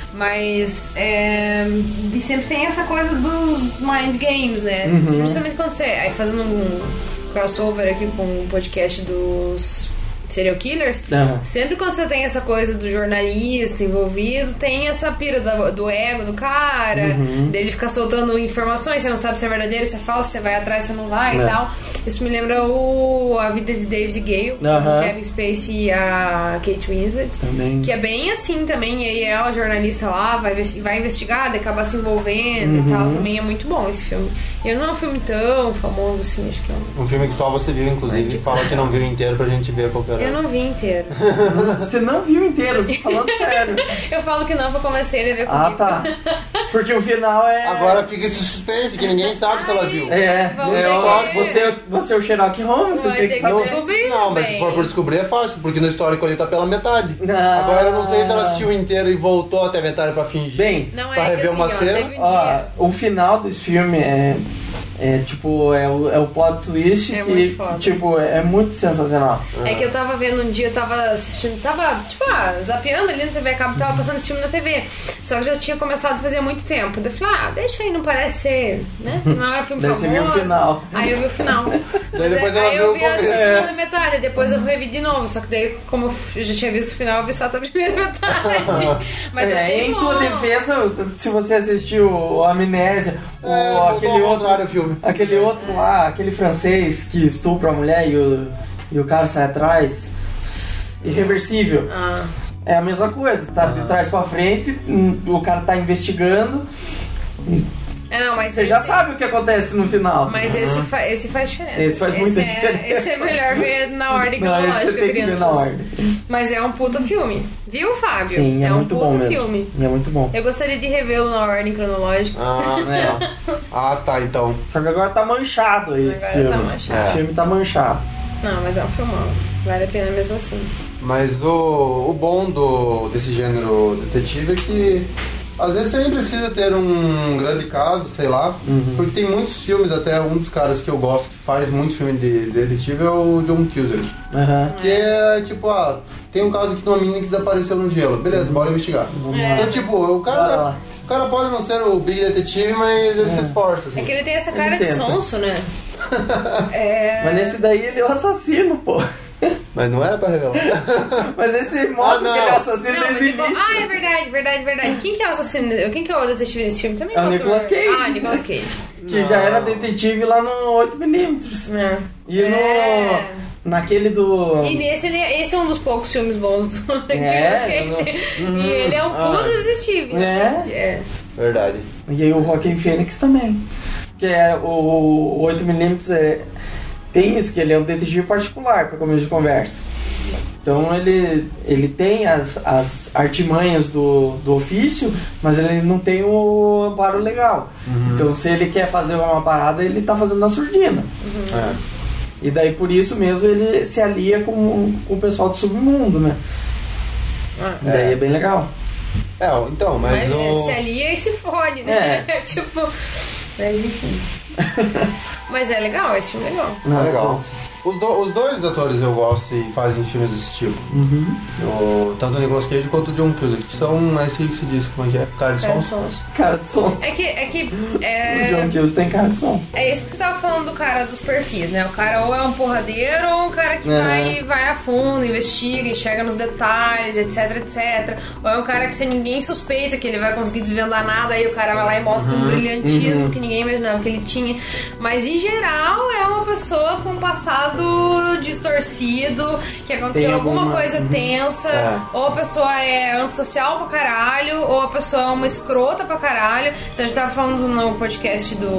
Mas é, e sempre tem essa coisa dos mind games, né?
Uhum.
Justamente quando você... Aí fazendo um crossover aqui com o podcast dos serial killers,
uhum.
sempre quando você tem essa coisa do jornalista envolvido, tem essa pira do, do ego do cara, uhum. dele ficar soltando informações, você não sabe se é verdadeiro, se é falso, você vai atrás, você não vai é. e tal. Isso me lembra o A Vida de David Gale,
uhum.
com Kevin Spacey e a Kate Winslet,
também.
Que é bem assim também, e aí ela, jornalista lá, vai, vai investigar, acaba se envolvendo
uhum.
e tal, também é muito bom esse filme. E não é um filme tão famoso assim, acho que é um...
Um filme que só você viu, inclusive, é. fala que não viu inteiro pra gente ver qualquer.
Eu não vi inteiro.
Você não viu inteiro, tô falando sério.
Eu falo que não, vou começar ele a ver comigo.
Ah, tá. Porque o final é...
Agora fica esse suspense, que ninguém sabe se ela viu.
É, é ó, que... você, você é o Sherlock Holmes, você
vai
tem que,
que
saber.
descobrir.
Não, mas
bem.
se for por descobrir é fácil, porque no histórico ali tá pela metade.
Não.
Agora eu não sei se ela assistiu inteiro e voltou até a metade pra fingir.
Bem,
não
pra
é
rever
que
uma
assim,
cena.
Ó, um
ó, o final desse filme é... É tipo, é o, é o plot twist
é
que, tipo, é muito sensacional.
É que eu tava vendo um dia, eu tava assistindo, tava, tipo, ah, zapeando ali na T V a cabo, tava passando esse filme na T V. Só que já tinha começado a fazer muito tempo. Daí eu falei, ah, deixa aí, não parece ser, né? Não é um filme famoso.
Você viu o final.
Aí eu vi o final.
Daí depois
aí
ela
eu
viu
vi
o
a segunda metade, depois eu revi de novo. Só que daí, como eu já tinha visto o final, eu vi só até a primeira metade. Mas
é,
achei
em
bom.
sua defesa, se você assistiu o Amnésia,
é,
o, aquele outro,
filme.
aquele outro lá, aquele francês que estupra a mulher e o, e o cara sai atrás, irreversível.
Ah.
É a mesma coisa, tá de trás pra frente, o cara tá investigando.
É, não, mas
você
esse...
já sabe o que acontece no final.
Mas uhum. esse, fa esse faz diferença.
Esse faz muita
esse é,
diferença.
Esse é melhor ver na ordem cronológica, crianças.
Na ordem.
Mas é um puta filme. Viu, Fábio?
Sim, é,
é um
muito
puta
bom mesmo.
filme.
É muito bom.
Eu gostaria de revê-lo na ordem cronológica.
Ah, é. ah, tá, então.
Só que agora tá manchado esse
agora
filme.
Tá manchado.
Esse
é.
filme tá manchado.
Não, mas é um filmão. Vale a pena mesmo assim.
Mas o, o bom do, desse gênero detetive é que às vezes você nem precisa ter um grande caso, sei lá, uhum. porque tem muitos filmes, até um dos caras que eu gosto que faz muito filme de, de detetive é o John Cusack.
Uhum.
Que é tipo, ah, tem um caso aqui de uma menina que desapareceu no gelo, beleza, uhum. bora investigar.
É.
Então, tipo, o cara, o cara pode não ser o big detetive, mas ele é. se esforça. Assim.
É que ele tem essa cara de sonso, né? é...
Mas nesse daí ele é o assassino, pô.
Mas não era pra revelar.
Mas esse mostra
ah,
que ele é assassino
não,
desde o
igual...
início.
Ah, é verdade, verdade, verdade. Quem que é o assassino? Quem que é o detetive nesse filme? Também
é o Nicolas Cage.
Ah, Nicolas Cage.
Que não. já era detetive lá no oito milímetros.
É.
E é. no... Naquele do...
E nesse, ele, esse é um dos poucos filmes bons do
é,
Nicolas Cage.
Hum,
e ele é um puto ah. detetive.
É.
é.
Verdade.
E aí o Joaquin Phoenix também. Que é o oito milímetros é... tem isso, que ele é um detetive particular, para começo de conversa. Então ele, ele tem as, as artimanhas do, do ofício, mas ele não tem o amparo legal. Uhum. Então se ele quer fazer uma parada, ele tá fazendo na surdina.
Uhum. É.
E daí por isso mesmo ele se alia com, com o pessoal do submundo, né?
Ah,
e daí é. é bem legal.
É, então, mas,
mas
o...
se alia e se fode, né?
É.
Tipo, mas enfim. Mas é legal, esse filme é legal.
Não, é legal. Os, do, os dois atores eu gosto e fazem filmes desse tipo.
Uhum.
O, tanto o Nicolas Cage quanto o John Cusack, que são mais que se diz, como é que é? Cara de sons?
Cara de sons.
É que... É que
é... O John Cusack tem cara de sons.
É isso que você tava falando do cara dos perfis, né? O cara ou é um porradeiro ou um cara que
uhum.
vai, vai a fundo, investiga, enxerga nos detalhes, etc, etcétera. Ou é um cara que se ninguém suspeita que ele vai conseguir desvendar nada, aí o cara vai lá e mostra uhum. um brilhantismo uhum. que ninguém imaginava que ele tinha. Mas em geral é uma pessoa com um passado distorcido, que aconteceu alguma, alguma coisa tensa, é. ou a pessoa é antissocial pra caralho, ou a pessoa é uma escrota pra caralho. Você já tava falando no podcast do...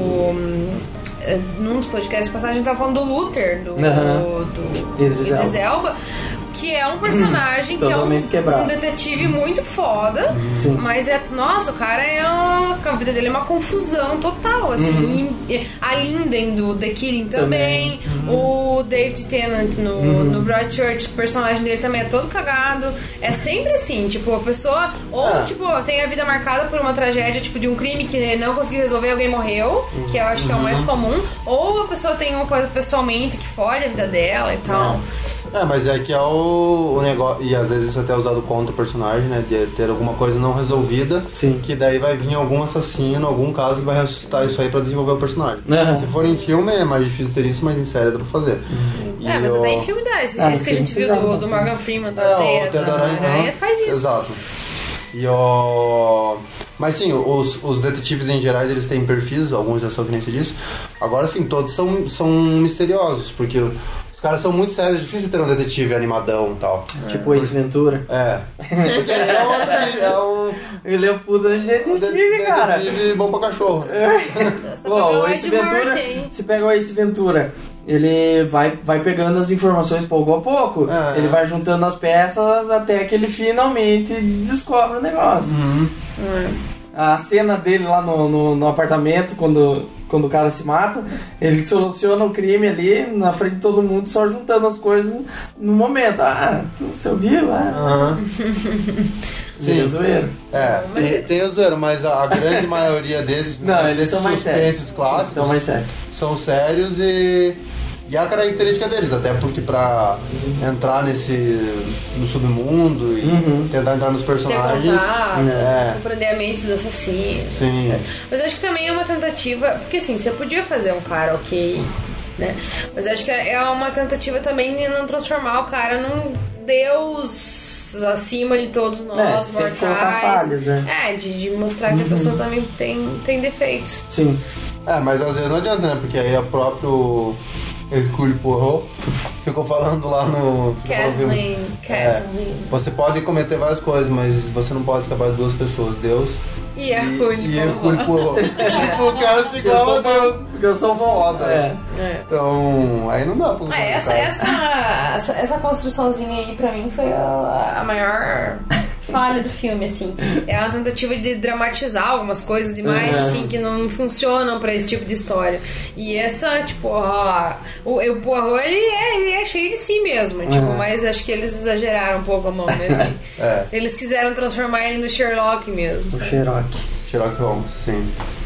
num dos podcasts passados, a gente tava falando do Luther, do, uhum. do, do Idris, Idris Elba. Elba, que é um personagem que é um, um detetive muito foda, Sim. mas é, nossa, o cara é uma, a vida dele é uma confusão total, assim, uhum. e, a Linden do The Killing também, também. Uhum. O David Tennant no, uhum. no Broadchurch, o personagem dele também é todo cagado, é sempre assim, tipo, a pessoa, ou ah. tipo, tem a vida marcada por uma tragédia, tipo, de um crime que não conseguiu resolver, alguém morreu, uhum. que eu acho que é o mais comum, ou a pessoa tem uma coisa pessoalmente que fode a vida dela e tal.
É, é mas é que é o, o negócio, e às vezes isso até é usado contra o personagem, né, de ter alguma coisa não resolvida,
Sim.
que daí vai vir algum assassino, algum caso que vai ressuscitar isso aí pra desenvolver o personagem.
Uhum.
Se for em filme é mais difícil ter isso, mas em série dá pra fazer.
Uhum. É, mas
eu...
até em filme dá, esse,
ah,
esse que a gente viu do, do Morgan Freeman, da
é,
Teia da Aranha, Aranha faz isso.
Exato. E o... Mas sim, os, os detetives em geral, eles têm perfis, alguns já são que nem se disse. Agora sim, todos são, são misteriosos, porque os caras são muito sérios, é difícil ter um detetive animadão e tal.
É. Tipo Ace Ventura.
É. Porque ele é um... É um
ele é um puta de detetive,
de,
cara.
Detetive bom pra cachorro.
Bom, o Ace Ventura, se pega o Ace Ventura, ele vai, vai pegando as informações pouco a pouco, é. ele vai juntando as peças até que ele finalmente descobre o negócio.
Uhum.
É. A cena dele lá no, no, no apartamento, quando, quando o cara se mata, ele soluciona o crime ali na frente de todo mundo, só juntando as coisas no momento. Ah, você ouviu? Ah.
Uhum.
Sim, é zoeiro.
É, tem, tem o zoeiro, mas a, a grande maioria desses,
Não, eles
desses
são mais
suspenses clássicos
são mais sérios.
São sérios e... E a característica deles, até porque pra entrar nesse... no submundo e
uhum.
tentar entrar nos personagens...
Ter contato,
é.
compreender a mente dos assassinos.
Sim.
Certo? Mas acho que também é uma tentativa... Porque assim, você podia fazer um cara ok, né? Mas acho que é uma tentativa também de não transformar o cara num deus acima de todos nós,
é,
mortais.
Falhas, né?
É, de, de mostrar que
uhum.
a pessoa também tem, tem defeitos.
Sim.
É, mas às vezes não adianta, né? Porque aí o próprio Hercule Poirot ficou falando lá no...
Kathleen.
É, você pode cometer várias coisas, mas você não pode escapar de duas pessoas, Deus
e Hercule
e Hercule Poirot. Tipo, o cara se iguala a Deus.
Porque eu sou foda. É.
É.
Então, aí não dá pra...
É, essa, essa, essa, essa construçãozinha aí pra mim foi a, a maior... falha do filme, assim. É uma tentativa de dramatizar algumas coisas demais, uhum. assim, que não funcionam pra esse tipo de história. E essa, tipo, ó, o, o Poirot, ele é, ele é cheio de si mesmo, uhum. tipo, mas acho que eles exageraram um pouco a mão, né, assim.
É.
Eles quiseram transformar ele no Sherlock mesmo.
O Sherlock.
Sherlock Holmes, sim.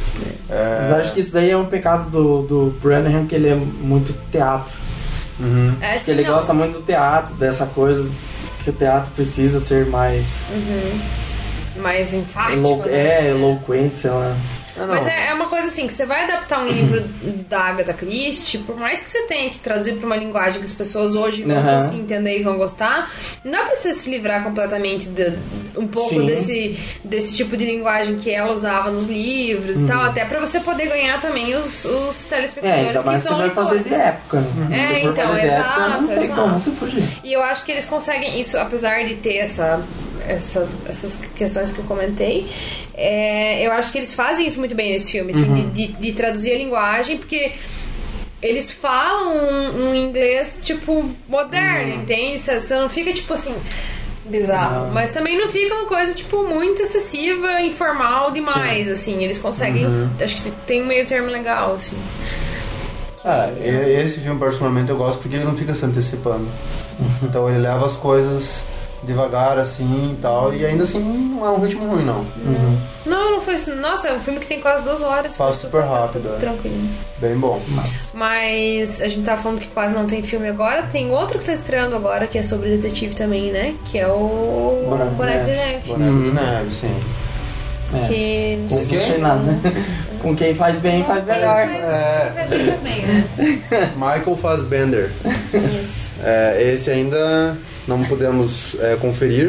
É. Mas acho que isso daí é um pecado do, do Branagh, que ele é muito teatro.
Uhum.
É, assim,
ele
não.
gosta muito do teatro, dessa coisa que o teatro precisa ser mais...
Uhum. Mais enfático.
Elo-
né?
É, eloquente, sei lá.
Ah,
Mas é, é uma coisa assim, que você vai adaptar um livro da Agatha Christie, por mais que você tenha que traduzir para uma linguagem que as pessoas hoje vão
uhum.
conseguir entender e vão gostar, não dá pra você se livrar completamente de um pouco desse, desse tipo de linguagem que ela usava nos livros uhum. e tal, até pra você poder ganhar também os, os telespectadores
é,
que são
você vai
leitores.
fazer de época, né?
É, então, exato,
época, não tem
exato.
como você fugir.
E eu acho que eles conseguem isso, apesar de ter essa... Essa, essas questões que eu comentei, é, eu acho que eles fazem isso muito bem nesse filme, assim,
uhum.
de, de, de traduzir a linguagem, porque eles falam um, um inglês, tipo, moderno, hum. entende? Você não fica, tipo assim, bizarro. Não. Mas também não fica uma coisa, tipo, muito excessiva, informal demais, Sim. assim. Eles conseguem, uhum. acho que tem um meio termo legal, assim.
Ah, esse filme, particularmente, eu gosto porque ele não fica se antecipando. Uhum. Então ele leva as coisas devagar, assim, e tal, e ainda assim não é um ritmo ruim, não.
Uhum. Não, não foi isso. Nossa, é um filme que tem quase duas horas.
Passa super rápido, é.
Tranquilo.
Bem bom.
Mas... Mas a gente tava falando que quase não tem filme agora. Tem outro que tá estreando agora, que é sobre detetive também, né? Que é o Boneco de Neve.
Boneco de Neve, sim.
É.
Que...
Com quem? Não sei nada, né? Com quem faz bem, faz melhor.
É.
Faz bem, faz bem, né?
Michael Fassbender.
Isso.
É, esse ainda não podemos é, conferir.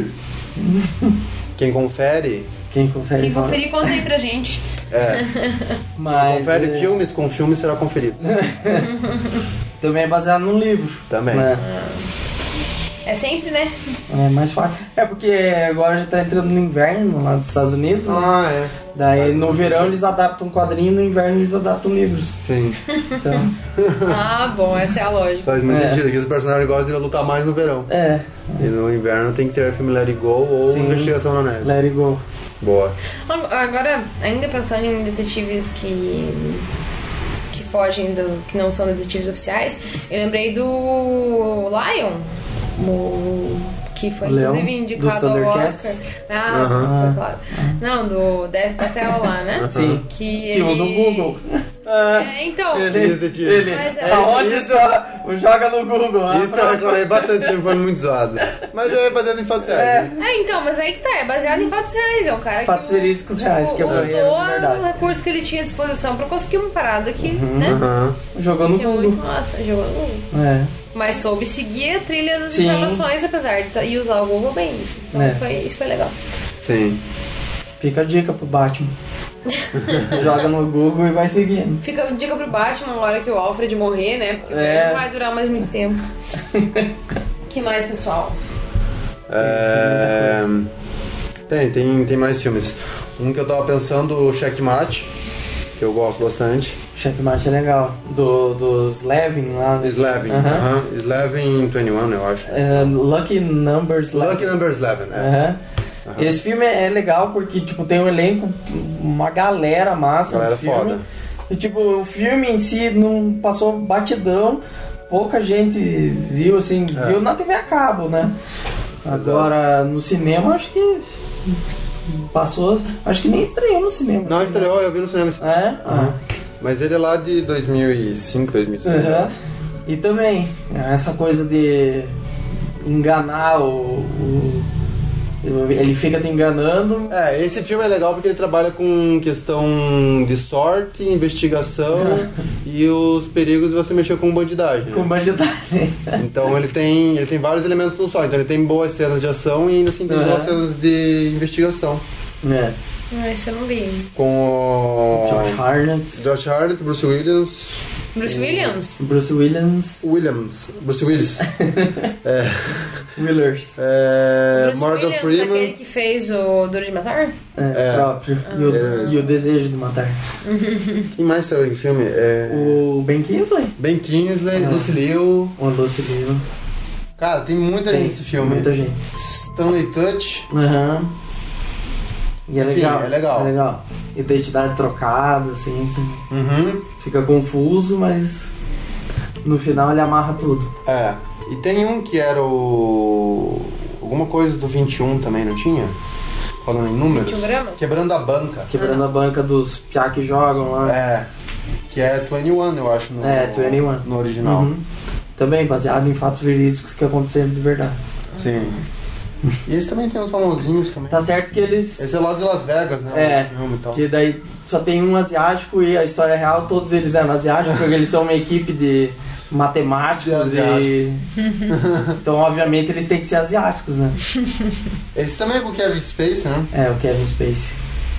Quem confere...
Quem confere,
Quem conferir, conta aí pra gente.
É.
Mas,
Quem confere
é...
filmes, com filmes será conferido.
Também é baseado num livro.
Também.
Né?
É sempre, né?
É mais fácil. É porque agora já tá entrando no inverno lá dos Estados Unidos. Né?
Ah, é.
Daí no verão eles adaptam quadrinho, no inverno eles adaptam livros.
Sim.
Então...
Ah, bom, essa é a lógica.
Faz muito
É.
sentido que os personagens gostam de lutar mais no verão.
É.
E no inverno tem que ter filme Let It Go ou
Sim.
Investigação na Neve.
Let It Go.
Boa.
Agora, ainda pensando em detetives que... que fogem do... que não são detetives oficiais, eu lembrei do Lion. O... que foi
Leão,
inclusive indicado ao Oscar. Ah,
Uhum.
foi claro. Não, do Dev Patel lá, né?
Sim.
Que,
Que
ele...
usa o Google.
É, então.
Ele,
detetive.
ele
Mas é-
aonde isso joga no Google? ah,
Isso eu reclamei bastante, esse filme foi muito zoado. Mas é baseado em fatos reais. né?
É, então, mas aí que tá, é baseado em fatos reais. É um cara
Fatos
que
verídicos reais, que é o
usou
banheiro de verdade.
o recurso que ele tinha à disposição pra conseguir uma parada que,
Uhum.
né?
Aham.
Jogou no
Que é muito
Google.
massa, jogou no Google.
É.
Mas soube seguir a trilha das
Sim.
informações, apesar de tá- e usar o Google bem. Assim. Então
É.
foi, isso foi legal.
Sim.
Fica a dica pro Batman. Joga no Google e vai seguindo.
Fica a dica pro Batman na hora que o Alfred morrer, né? Porque
É.
não vai durar mais muito tempo. Que mais, pessoal?
É... Tem, tem, tem mais filmes. Um que eu tava pensando, o Checkmate, que eu gosto bastante.
Checkmate é legal. Do, do Slevin lá. né?
Slevin,
Aham.
aham. Slevin vinte e um, eu acho.
É, Lucky Number Slevin.
Lucky Number Slevin, é.
Aham.
Aham.
Esse filme é legal porque, tipo, tem um elenco, uma galera massa
Galera
nesse filme.
foda.
E, tipo, o filme em si não passou batidão. Pouca gente viu, assim,
É.
viu na T V a cabo, né? Agora, no cinema, acho que passou... Acho que nem estreou no cinema.
Não, estreou, eu vi no cinema.
É? Ah.
Mas ele é lá de dois mil e cinco, dois mil e seis.
Uhum. E também, essa coisa de enganar o, o- ele fica te enganando.
É, esse filme é legal porque ele trabalha com questão de sorte, investigação e os perigos de você mexer com bandidagem.
Com
né?
bandidagem.
Então ele tem, ele tem vários elementos pro só. Então ele tem boas cenas de ação e ainda assim tem
Uhum.
boas cenas de investigação.
É.
Ah, esse eu não vi.
Com o
Josh Hartnett.
Josh Hartnett, Bruce Williams.
Bruce Williams?
Bruce Williams.
Williams. Bruce Willis. é,
Willers.
é,
Bruce
Morgan
Williams,
Freeman.
aquele que fez o Duro de Matar?
É, próprio. E o,
É.
e o Desejo de Matar.
Quem mais saiu em filme? É,
O Ben Kingsley.
Ben Kingsley,
Ah.
Lucy Liu.
O Lucy Liu.
Cara, tem muita
Tem
gente nesse filme.
Muita gente.
Stanley Tucci.
Aham. E é
Enfim,
legal.
é legal.
É legal. Identidade trocada, assim, assim.
Uhum.
Fica confuso, mas no final ele amarra tudo.
É. E tem um que era o... alguma coisa do vinte e um também, não tinha? Falando em números.
vinte e um gramas?
Quebrando a banca.
Quebrando a banca dos piá que jogam lá.
É. Que é vinte e um, eu acho, no,
É, vinte e um.
no original.
Uhum. Também baseado em fatos verídicos que aconteceram de verdade.
Sim. E eles também tem uns famosinhos também.
Tá certo que eles...
Esse é lá de Las Vegas, né?
É,
o filme e tal.
que daí só tem um asiático e a história real, todos eles eram asiáticos, porque eles são uma equipe de matemáticos
De
e... Então, obviamente, eles têm que ser asiáticos, né?
Esse também é com o Kevin Spacey, né?
É, o Kevin Spacey.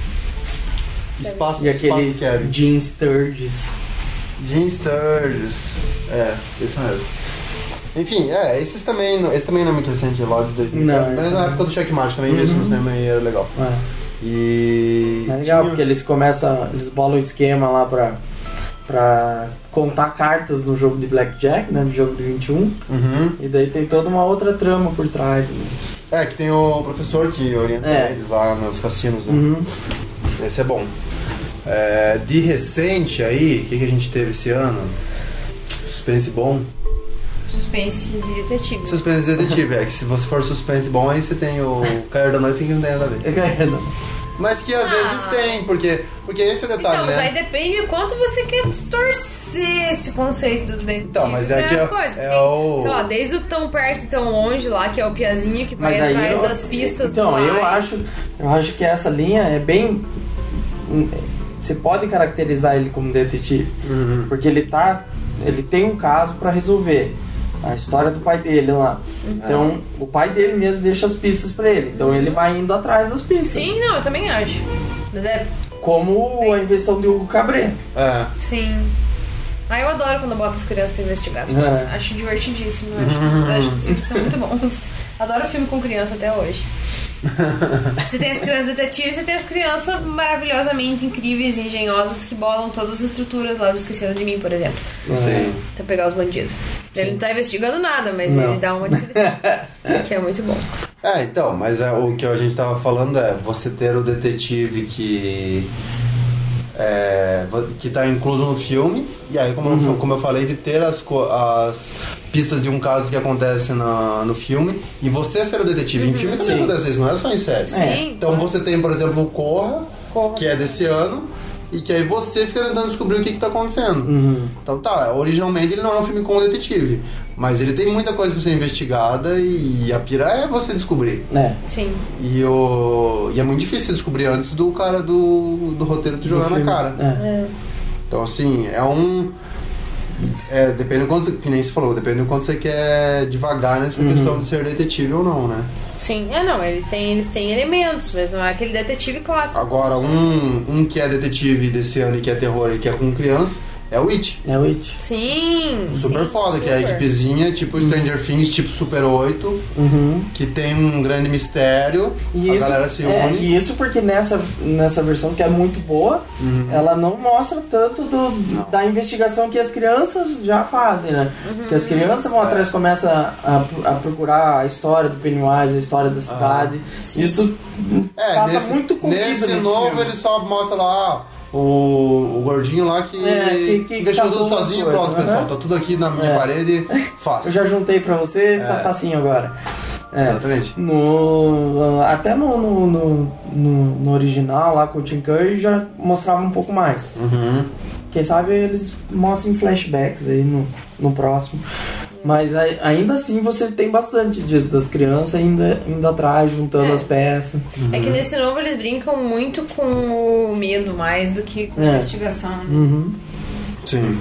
Espaço,
E
espaço
aquele
Kevin.
Gene Sturgis.
Gene Sturgis. É, esse mesmo. Enfim, é, esses também, não- esse também não é muito recente, lá de dois mil.
Não,
Mas
esse
na
não.
época do Checkmate também, uhum. Isso no cinema e era legal.
É.
E...
É legal,
tinha-
porque eles começam, eles bolam o esquema lá pra pra contar cartas no jogo de Blackjack, né? No jogo de vinte e um.
Uhum.
E daí tem toda uma outra trama por trás. Né?
É, que tem o professor que orienta
É.
eles lá nos cassinos, né?
Uhum.
Esse é bom. É, de recente aí, o que, que a gente teve esse ano? Suspense bom.
Suspense de detetive.
Suspense detetive, é que se você for suspense bom, aí você tem o Cair da Noite que não tem nada a ver.
Eu quero-
Mas que às
Ah.
vezes tem, porque, porque esse é o detalhe,
Então, mas
né?
aí depende do quanto você quer distorcer esse conceito do detetive.
Então, mas é
Não
que é-
coisa,
é
porque,
o-
sei lá, desde o tão perto e tão longe lá, que é o Piazinho que vai
Mas aí
atrás
eu-
das pistas
Então,
do pai.
eu acho, eu acho que essa linha é bem. Você pode caracterizar ele como detetive,
Uhum.
porque ele tá, ele tem um caso pra resolver. A história do pai dele lá. Então, o pai dele mesmo deixa as pistas pra ele. Então, ele vai indo atrás das pistas.
Sim, não, eu também acho. Mas é,
Como a invenção de Hugo Cabret.
É.
sim. Ah, eu adoro quando eu boto as crianças pra investigar as coisas.
É.
Acho divertidíssimo. Acho, que, acho que os filmes são muito bons. Adoro filme com criança até hoje. Você tem as crianças detetives, você tem as crianças maravilhosamente incríveis e engenhosas que bolam todas as estruturas lá do Esqueceram de Mim, por exemplo.
Sim.
Pra pegar os bandidos. Ele não tá investigando nada, mas
Não.
ele dá uma descrição. Que é muito bom.
É, então, mas é, o que a gente tava falando é você ter o detetive que é, que tá incluso no filme, e aí como, eu, como eu falei, de ter as, co- as pistas de um caso que acontece na, no filme, e você ser o detetive. Em filme também
Sim.
acontece isso, não é só em série.
Sim.
Então você tem, por exemplo, o Corra,
Corra.
que é desse ano, e que aí você fica tentando descobrir o que que tá acontecendo. Então tá, originalmente ele não é um filme com detetive, mas ele tem muita coisa pra ser investigada, e a pira é você descobrir.
É.
Sim.
E, o... e é muito difícil descobrir antes do cara do, do roteiro te jogar na
filme.
cara.
É.
Então, assim, é um. É, depende do quanto você, que nem você falou, depende do quanto você quer devagar nessa questão de ser detetive ou não, né?
Sim. É, não, ele tem, eles têm elementos, mas não é aquele detetive clássico.
Agora, um, um que é detetive desse ano e que é terror e que é com criança é o It.
É o It.
Sim.
Super
sim,
foda, que é a
super.
equipezinha, tipo Stranger Things, tipo Super oito,
Uhum.
que tem um grande mistério,
E
a
isso,
galera se
é,
une.
e isso porque nessa, nessa versão que é muito boa, ela não mostra tanto do, da investigação que as crianças já fazem, né? Porque as crianças vão atrás, começam a, a procurar a história do Pennywise, a história da cidade. Isso
É,
passa
nesse,
muito corrido
nesse
nesse
novo
filme.
ele só mostra lá ah, o, o gordinho lá que,
É, que- que
investiu tudo
captou as
sozinho.
coisas,
Pronto,
né?
pessoal, tá tudo aqui na minha
É.
parede, fácil.
Eu já juntei pra vocês, tá facinho agora. É.
Exatamente.
No, até no, no, no, no, no original, lá com o Tim Curry, já mostrava um pouco mais.
Uhum.
Quem sabe eles mostrem flashbacks aí no, no próximo. Mas ai- ainda assim você tem bastante disso, das crianças ainda indo atrás, juntando
É.
as peças.
É que nesse novo eles brincam muito com o medo mais do que com a
É.
investigação. né?
Uhum.
Sim.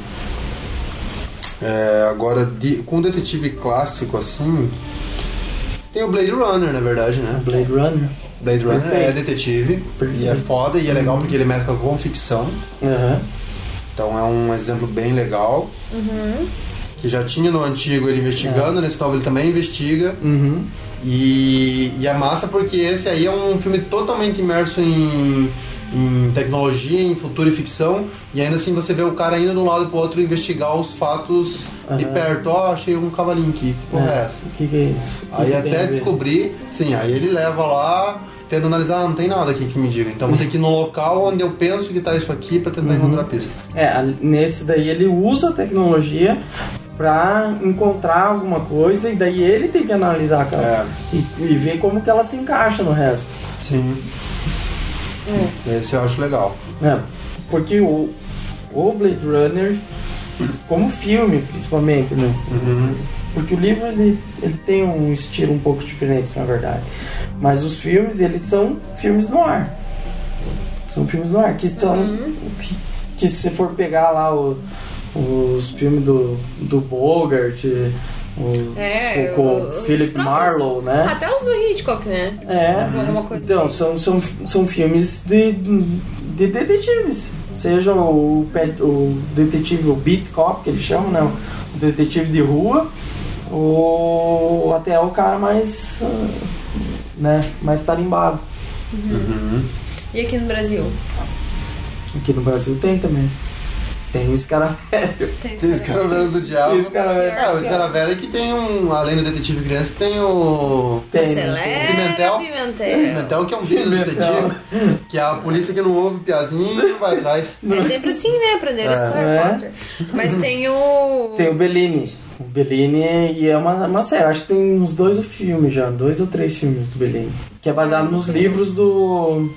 É, agora, de- com um detetive clássico assim, tem o Blade Runner, na verdade, né?
Blade Runner.
Blade Runner
Perfeito.
é detetive,
Perfeito.
e é foda, e é legal porque ele mescla com ficção.
Uhum.
Então é um exemplo bem legal. Que já tinha no antigo ele investigando, nesse novo ele também investiga.
Uhum.
E, e é massa porque esse aí é um filme totalmente imerso em, em tecnologia, em futuro e ficção. E ainda assim você vê o cara indo de um lado pro outro investigar os fatos de
Aham.
perto. Ó, achei um cavalinho aqui, que porra é,
É.
essa?
O que, que é isso? O que
Aí
que tem a
até
ver?
descobrir, sim, aí ele leva lá, tenta analisar, ah, não tem nada aqui que me diga. Então vou ter que ir no local onde eu penso que tá isso aqui pra tentar encontrar a pista.
É, a- nesse daí ele usa a tecnologia pra encontrar alguma coisa e daí ele tem que analisar aquela
É.
e, e ver como que ela se encaixa no resto.
Sim. Esse eu acho legal.
É, porque o, o Blade Runner, como filme principalmente, né? Porque o livro ele, ele tem um estilo um pouco diferente, na verdade. Mas os filmes, eles são filmes no ar. São filmes no ar, que são. Que, que se você for pegar lá o- os filmes do, do Bogart, o,
É,
o, com
o-
o
os
Philip
próprios-
Marlowe, né?
Até os do Hitchcock, né?
É,
Alguma coisa
então,
assim.
são, são, são filmes de, de detetives. Seja o, pet- o detetive, o beat cop, que eles chamam, né? O detetive de rua, ou até o cara mais, ah, né? mais tarimbado.
E aqui no Brasil?
Aqui no Brasil tem também. Tem o Escaravelho.
Tem
Tem Escaravelho do Diabo.
Tem Escaravelho.
É, o Escaravelho que tem um... Além do Detetive Criança, tem o...
Tem.
Acelera,
Pimentel.
Pimentel.
Pimentel, que é um filho do
Pimentel.
detetive. Que a polícia que não ouve o piazinho e não vai atrás.
É sempre assim, né? Aprender isso com Harry
É.
Potter. Mas tem o...
Tem o Bellini. O Bellini, e é uma, uma série, acho que tem uns dois filmes já, dois ou três filmes do Bellini. Que é baseado nos livros do.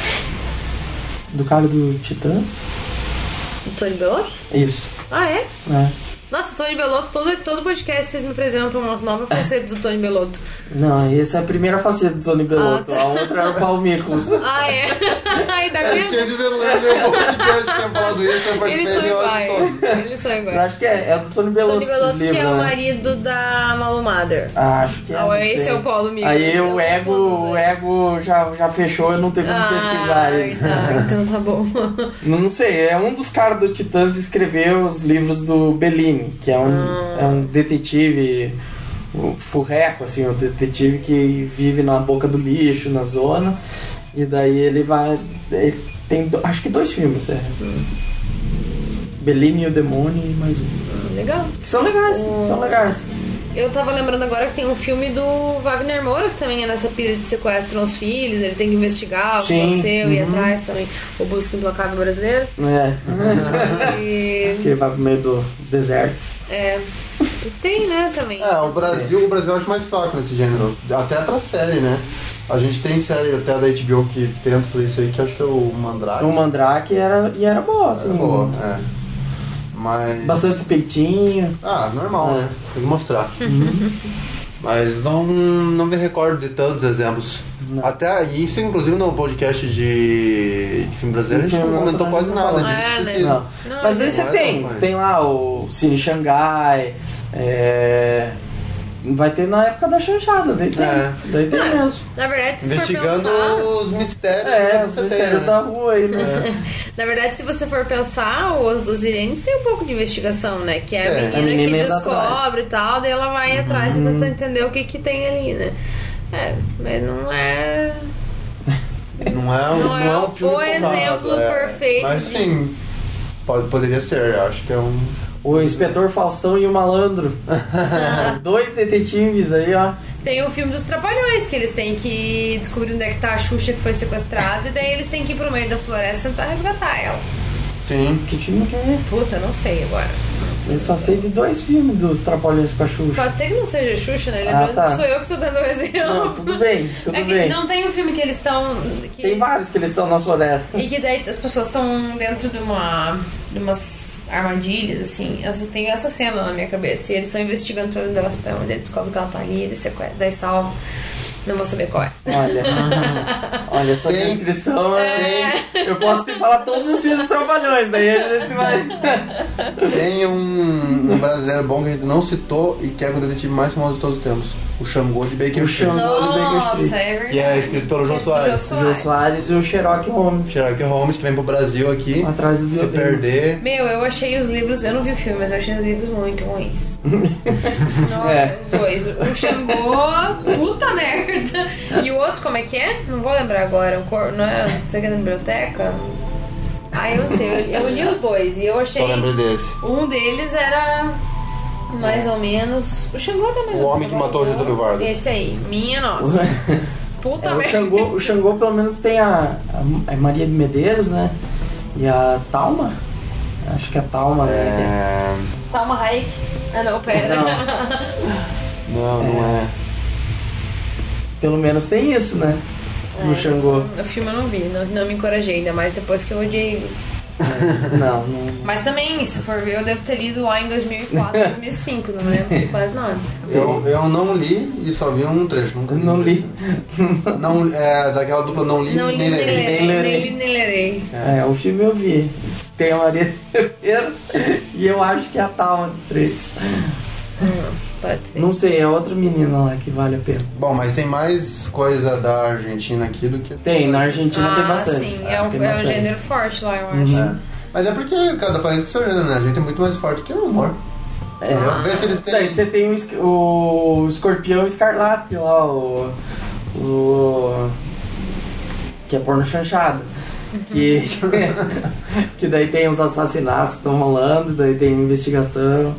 Do cara do Titãs.
o Tony Bellotto?
Isso.
Ah, é?
É.
Nossa, o Tony Bellotto, todo, todo podcast vocês me apresentam uma nova faceta do Tony Bellotto.
Não, essa é a primeira faceta do Tony Bellotto.
Ah, tá.
A outra era o Paulo Miklos.
Ah, é? Aí tá
É isso que eu ia
vendo?
dizer, não lembro nenhum podcast que tinha falado isso, eu
Eles
participei
são
de hoje
iguais.
todos.
Eles são
Eu
iguais.
acho que é, é do Tony Bellotto.
Tony Bellotto
esses
que
livros,
é o
né?
marido da Malu Mader.
Ah, acho que é.
Ah,
não
esse
sei.
é o Paulo Miklos.
Aí
eu
o ego,
confundo,
o
é.
ego já, já fechou, eu não tenho como pesquisar
Ah,
isso.
tá, então tá bom.
Não, não sei, é um dos caras do Titãs que escreveu os livros do Bellini, que é um,
Ah.
é um detetive, um furreco, assim, um detetive que vive na boca do lixo, na zona, e daí ele vai. Ele tem do- acho que dois filmes, é. Bellini e o Demônio e mais um.
Legal.
Que são legais,
O-
são legais.
Eu tava lembrando agora que tem um filme do Wagner Moura, que também é nessa pira de sequestram os filhos, ele tem que investigar o que
Sim,
aconteceu, ir
uhum.
atrás também. O Busca Implacável Brasileiro.
É.
E.
Que ele vai pro meio do deserto.
É. E tem, né, também.
É, o Brasil, o Brasil eu acho mais fraco nesse gênero. Até pra série, né? A gente tem série até da H B O que tenta fazer isso aí, que eu acho que é o Mandrake.
O Mandrake era, e era boa, assim.
É boa, é. Mas...
Bastante peitinho.
Ah, normal,
É.
né? Tem que mostrar. Mas não, não me recordo de tantos exemplos.
Não.
Até isso, inclusive, no podcast de, de filme brasileiro, a gente
Filme
não comentou quase
nacional,
nada
não
disso.
É, né?
porque-
Não.
Não,
Mas daí
não
você
é
tem,
campanha.
tem lá o Cine Xangai, é, vai ter na época da chanchada, daí tem,
É.
daí tem
Ah,
mesmo.
Na verdade, se
Investigando
for pensar...
os mistérios
É,
que
os
você
mistérios
tem,
da
né?
rua aí, né?
Na verdade, se você for pensar, os dos Irene tem um pouco de investigação, né? Que é a
É.
menina,
A menina
que
indo
descobre e tal, daí ela vai atrás
Uhum.
pra tentar entender o que que tem ali, né? É, mas não é...
Não é um,
Não é
um
o
filme contado,
exemplo perfeito
Mas
de-
sim, pode, poderia ser, eu acho que é um...
O Inspetor Faustão e o Malandro. Dois detetives aí, ó.
Tem o filme dos Trapalhões, que eles têm que descobrir onde é que tá a Xuxa que foi sequestrada, e daí eles têm que ir pro meio da floresta tentar resgatar ela.
Sim.
Que filme que é esse?
Puta, não sei agora.
Eu só sei de dois filmes dos Trapalhões com a Xuxa.
Pode ser que não seja Xuxa, né?
Ah,
Lembrando
tá.
que sou eu que tô dando o exemplo.
Não, tudo bem, tudo
é que
bem.
não tem o filme que eles estão... Que...
Tem vários que eles estão na floresta.
E que daí as pessoas estão dentro de uma de umas armadilhas, assim. Eu só tenho essa cena na minha cabeça. E eles estão investigando pra onde elas estão. E daí descobrem que ela tá ali, daí, sequ... daí salva. Não vou saber qual é.
Olha, olha essa
Tem.
descrição. É... Eu posso te falar todos os filmes dos Trapalhões, daí a gente vai.
Tem um, um brasileiro bom que a gente não citou e que é o detetive mais famoso de todos os tempos. O Xangô de Baker
O
Street.
Xangô. Baker
Nossa,
Street.
é verdade.
Que é escrito pelo Jô Soares.
O Jô Soares e o Sherlock Holmes.
Sherlock Holmes, que vem pro Brasil aqui.
Atrás do
Se
violino.
perder.
Meu, eu achei os livros, eu não vi o filme, mas eu achei os livros muito ruins. Nossa,
É.
os dois. O Xangô, puta merda. E o outro, como é que é? Não vou lembrar agora. O cor, não é? Não sei o que é na biblioteca. Ah, eu não sei. Eu, eu li os dois e eu achei.
Só lembrei desse.
Um deles era mais ou menos. O Xangô tá mais
O
ou
Homem
menos.
que Matou o Getúlio Vargas.
Esse aí, minha nossa. Puta
É, o,
merda.
Xangô, o Xangô pelo menos tem a, a, a Maria de Medeiros, né? E a Talma. Acho que é a Talma, né?
É...
Talma Hayek. Ah, não, pera.
Não, não é.
Pelo menos tem isso, né? No Xangô.
O filme eu não vi, não, não me encorajei, ainda mais depois que eu odiei ele.
Não, não.
Mas também, se for ver, eu devo ter lido lá em dois mil e quatro, dois mil e cinco, não lembro de quase nada.
Eu, eu não li e só vi um trecho. Nunca
Não li.
Não, é daquela dupla não li
Não li
nem
nem
lerei.
lerei,
Nem
nem
lerei.
li nem lerei.
É, o filme eu vi. Tem a Maria de Medeiros e eu acho que é a Talma de Freitas.
Hum, pode ser.
Não sei, é outra menina lá que vale a pena.
Bom, mas tem mais coisa da Argentina aqui do que...
Tem, na Argentina
ah,
tem bastante.
sim, é um,
Tem
é um
bastante.
gênero forte lá, eu acho.
É. Mas é porque cada país com seu gênero, né? A gente é muito mais forte que o humor. Entendeu?
É.
Vê se eles
Isso aí,
têm...
você tem o, es- o escorpião escarlate lá, o. o que é porno chanchado. que, que daí tem os assassinatos que estão rolando, daí tem investigação.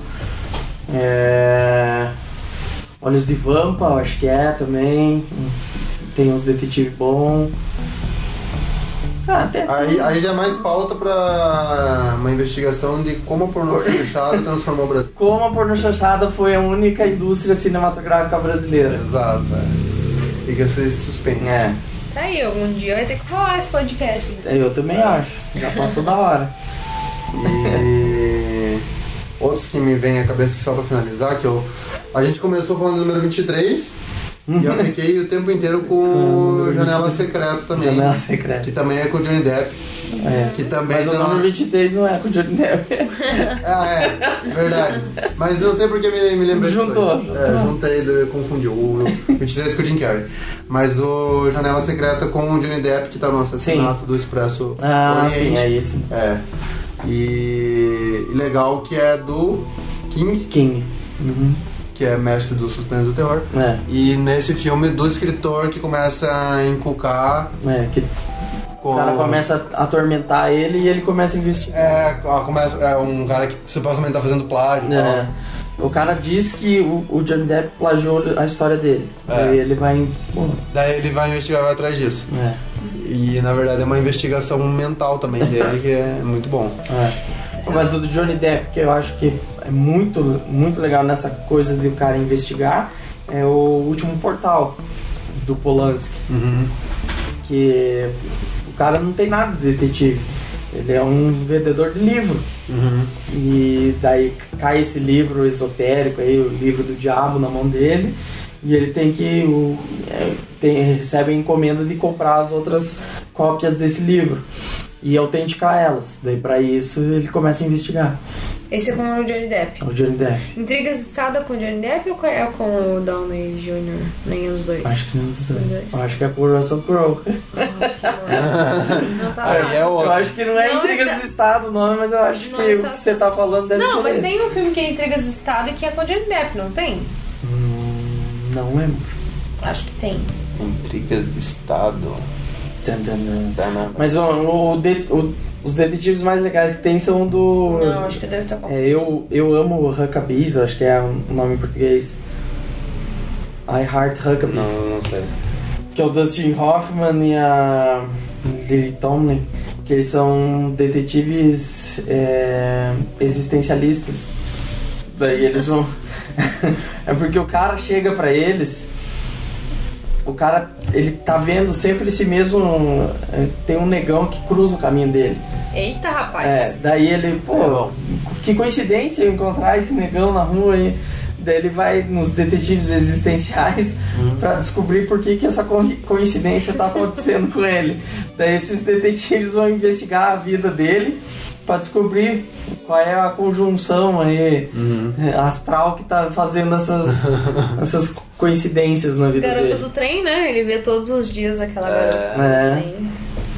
É... Olhos de Vampa, eu acho que é também. Tem uns detetives bons. Ah, até
Aí, aí já é mais pauta pra uma investigação de como a pornô chanchada transformou o Brasil.
como a pornô chanchada foi a única indústria cinematográfica brasileira.
Exato, é. Fica esse suspense.
É,
Tá aí, algum dia vai ter que rolar esse podcast.
eu também acho. Já passou da hora.
E outros que me vêm à cabeça só pra finalizar, que eu... A gente começou falando do número vinte e três e eu fiquei o tempo inteiro com o Janela Secreta também.
Janela Secreta.
Que também é com o Johnny Depp.
É.
Que também
Mas o
tá
número
numa-
vinte e três não é com o Johnny Depp.
Ah, é, verdade. Mas não sei porque me, me lembrei.
Juntou,
depois.
juntou.
É, juntei, de- confundi. O vinte e três com o Jim Carrey. Mas o Janela Secreta com o Johnny Depp, que tá no assassinato do Expresso
Ah,
Oriente.
sim, é isso.
É. E, e legal que é do King,
King. Uhum.
que é mestre do suspense do terror.
É,
E nesse filme do escritor que começa a inculcar
é, que
com...
o cara começa a atormentar ele e ele começa a investigar.
É, a- começa, é um cara que supostamente tá fazendo plágio e
É. O cara diz que o, o Johnny Depp plagiou a história dele.
É.
E ele vai. Pô,
tal. Daí ele vai investigar, vai atrás disso.
é,
E na verdade é uma investigação mental também dele que é muito bom.
é. Mas do Johnny Depp, que eu acho que é muito, muito legal nessa coisa de o cara investigar, é o Último Portal do Polanski.
Uhum.
Que o cara não tem nada de detetive. Ele é um vendedor de livro.
Uhum.
E daí cai esse livro esotérico aí, o livro do diabo na mão dele. E ele tem que. O, é, tem, recebe a encomenda de comprar as outras cópias desse livro e autenticar elas. Daí pra isso ele começa a investigar.
Esse é com o Johnny Depp.
O Johnny Depp.
Intrigas de Estado é com o Johnny Depp ou é com o Downey Júnior? Nem os dois.
Acho que não os
Os
dois.
dois.
Eu acho que é com o Russell Crowe.
Não tá
Aí
lá.
é o-
Eu acho que não é
Não
Intrigas
está-
de Estado o nome, mas eu acho
Não
que o
está-
que você tá falando deve ser
Não, mas
esse.
tem um filme que é Intrigas de Estado e que é com o Johnny Depp, não tem?
Hum, não lembro.
Acho que tem.
Intrigas de Estado.
Tan, tan, tan.
Danada.
Mas o, o, de- o- os detetives mais legais que tem são do.
Não, acho que deve estar com.
É, eu, eu amo Huckabees, acho que é o nome em português. I Heart Huckabees.
Não, não sei.
Que é o Dustin Hoffman e a Lily Tomlin, que eles são detetives é, existencialistas. Daí eles vão. É porque o cara chega pra eles. O cara, ele tá vendo sempre esse mesmo. Tem um negão que cruza o caminho dele.
Eita, rapaz.
É, daí ele, pô,
É bom.
que coincidência eu encontrar esse negão na rua e daí ele vai nos detetives existenciais pra descobrir por que, que essa co- coincidência tá acontecendo com ele. Daí esses detetives vão investigar a vida dele pra descobrir qual é a conjunção aí astral que tá fazendo essas, essas coincidências na vida
Garota
dele.
do trem, né? Ele vê todos os dias aquela garota
É.
do trem.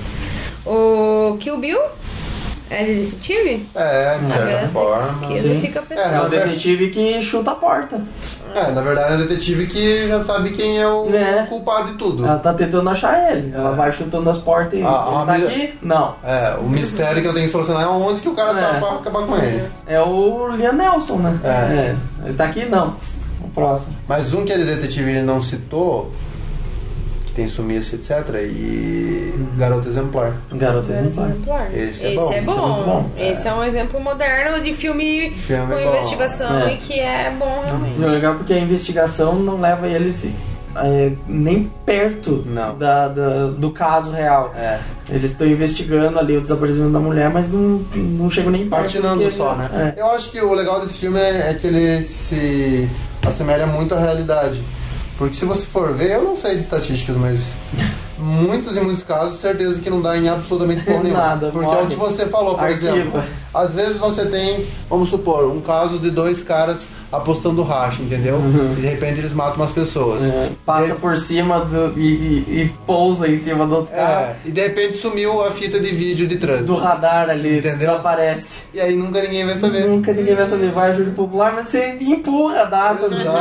O Kill Bill é de detetive?
É, de
A
certa
Beatrix
forma.
Kiddo
sim.
fica
É
pensando.
o detetive que chuta a porta.
É, na verdade é um detetive que já sabe quem é o
É.
culpado de tudo.
Ela tá tentando achar ele. Ela vai chutando as portas e
Ah,
ele
a
tá
amiga-
aqui? Não.
É, o mistério que eu tenho que solucionar é onde que o cara tá
É.
pra acabar com ele.
É o Liam Nelson, né?
É.
Ele tá aqui? Não. O próximo.
Mas um que ele detetive ele não citou, que tem sumiço, etcétera. E Garota Exemplar.
Garoto exemplar.
Exemplar.
Esse é
Esse
bom,
é
esse
é muito bom.
Esse é um exemplo moderno de filme,
Filme
com
bom.
investigação
É.
e que é bom realmente.
E o legal é porque a investigação não leva eles é, nem perto
Não.
da, da- do caso real.
É.
Eles estão investigando ali o desaparecimento da mulher, mas não, não chegam nem perto.
Patinando
porque-
só, né?
É.
Eu acho que o legal desse filme é, é que ele se assemelha muito à realidade. Porque se você for ver, eu não sei de estatísticas, mas muitos e muitos casos, certeza que não dá em absolutamente porra nenhuma.
Nada,
Porque é
morre.
o que você falou, por
Arquiva.
exemplo. Às vezes você tem, vamos supor, um caso de dois caras
apostando racha, entendeu? Uhum. E de repente eles matam umas pessoas.
É, passa de... por cima do, e, e, e pousa em cima do outro carro.
É, e de repente sumiu a fita de vídeo de trânsito.
Do radar ali,
entendeu?
Desaparece.
E aí nunca ninguém vai saber.
Nunca ninguém vai saber. Vai júri popular, mas você empurra a data.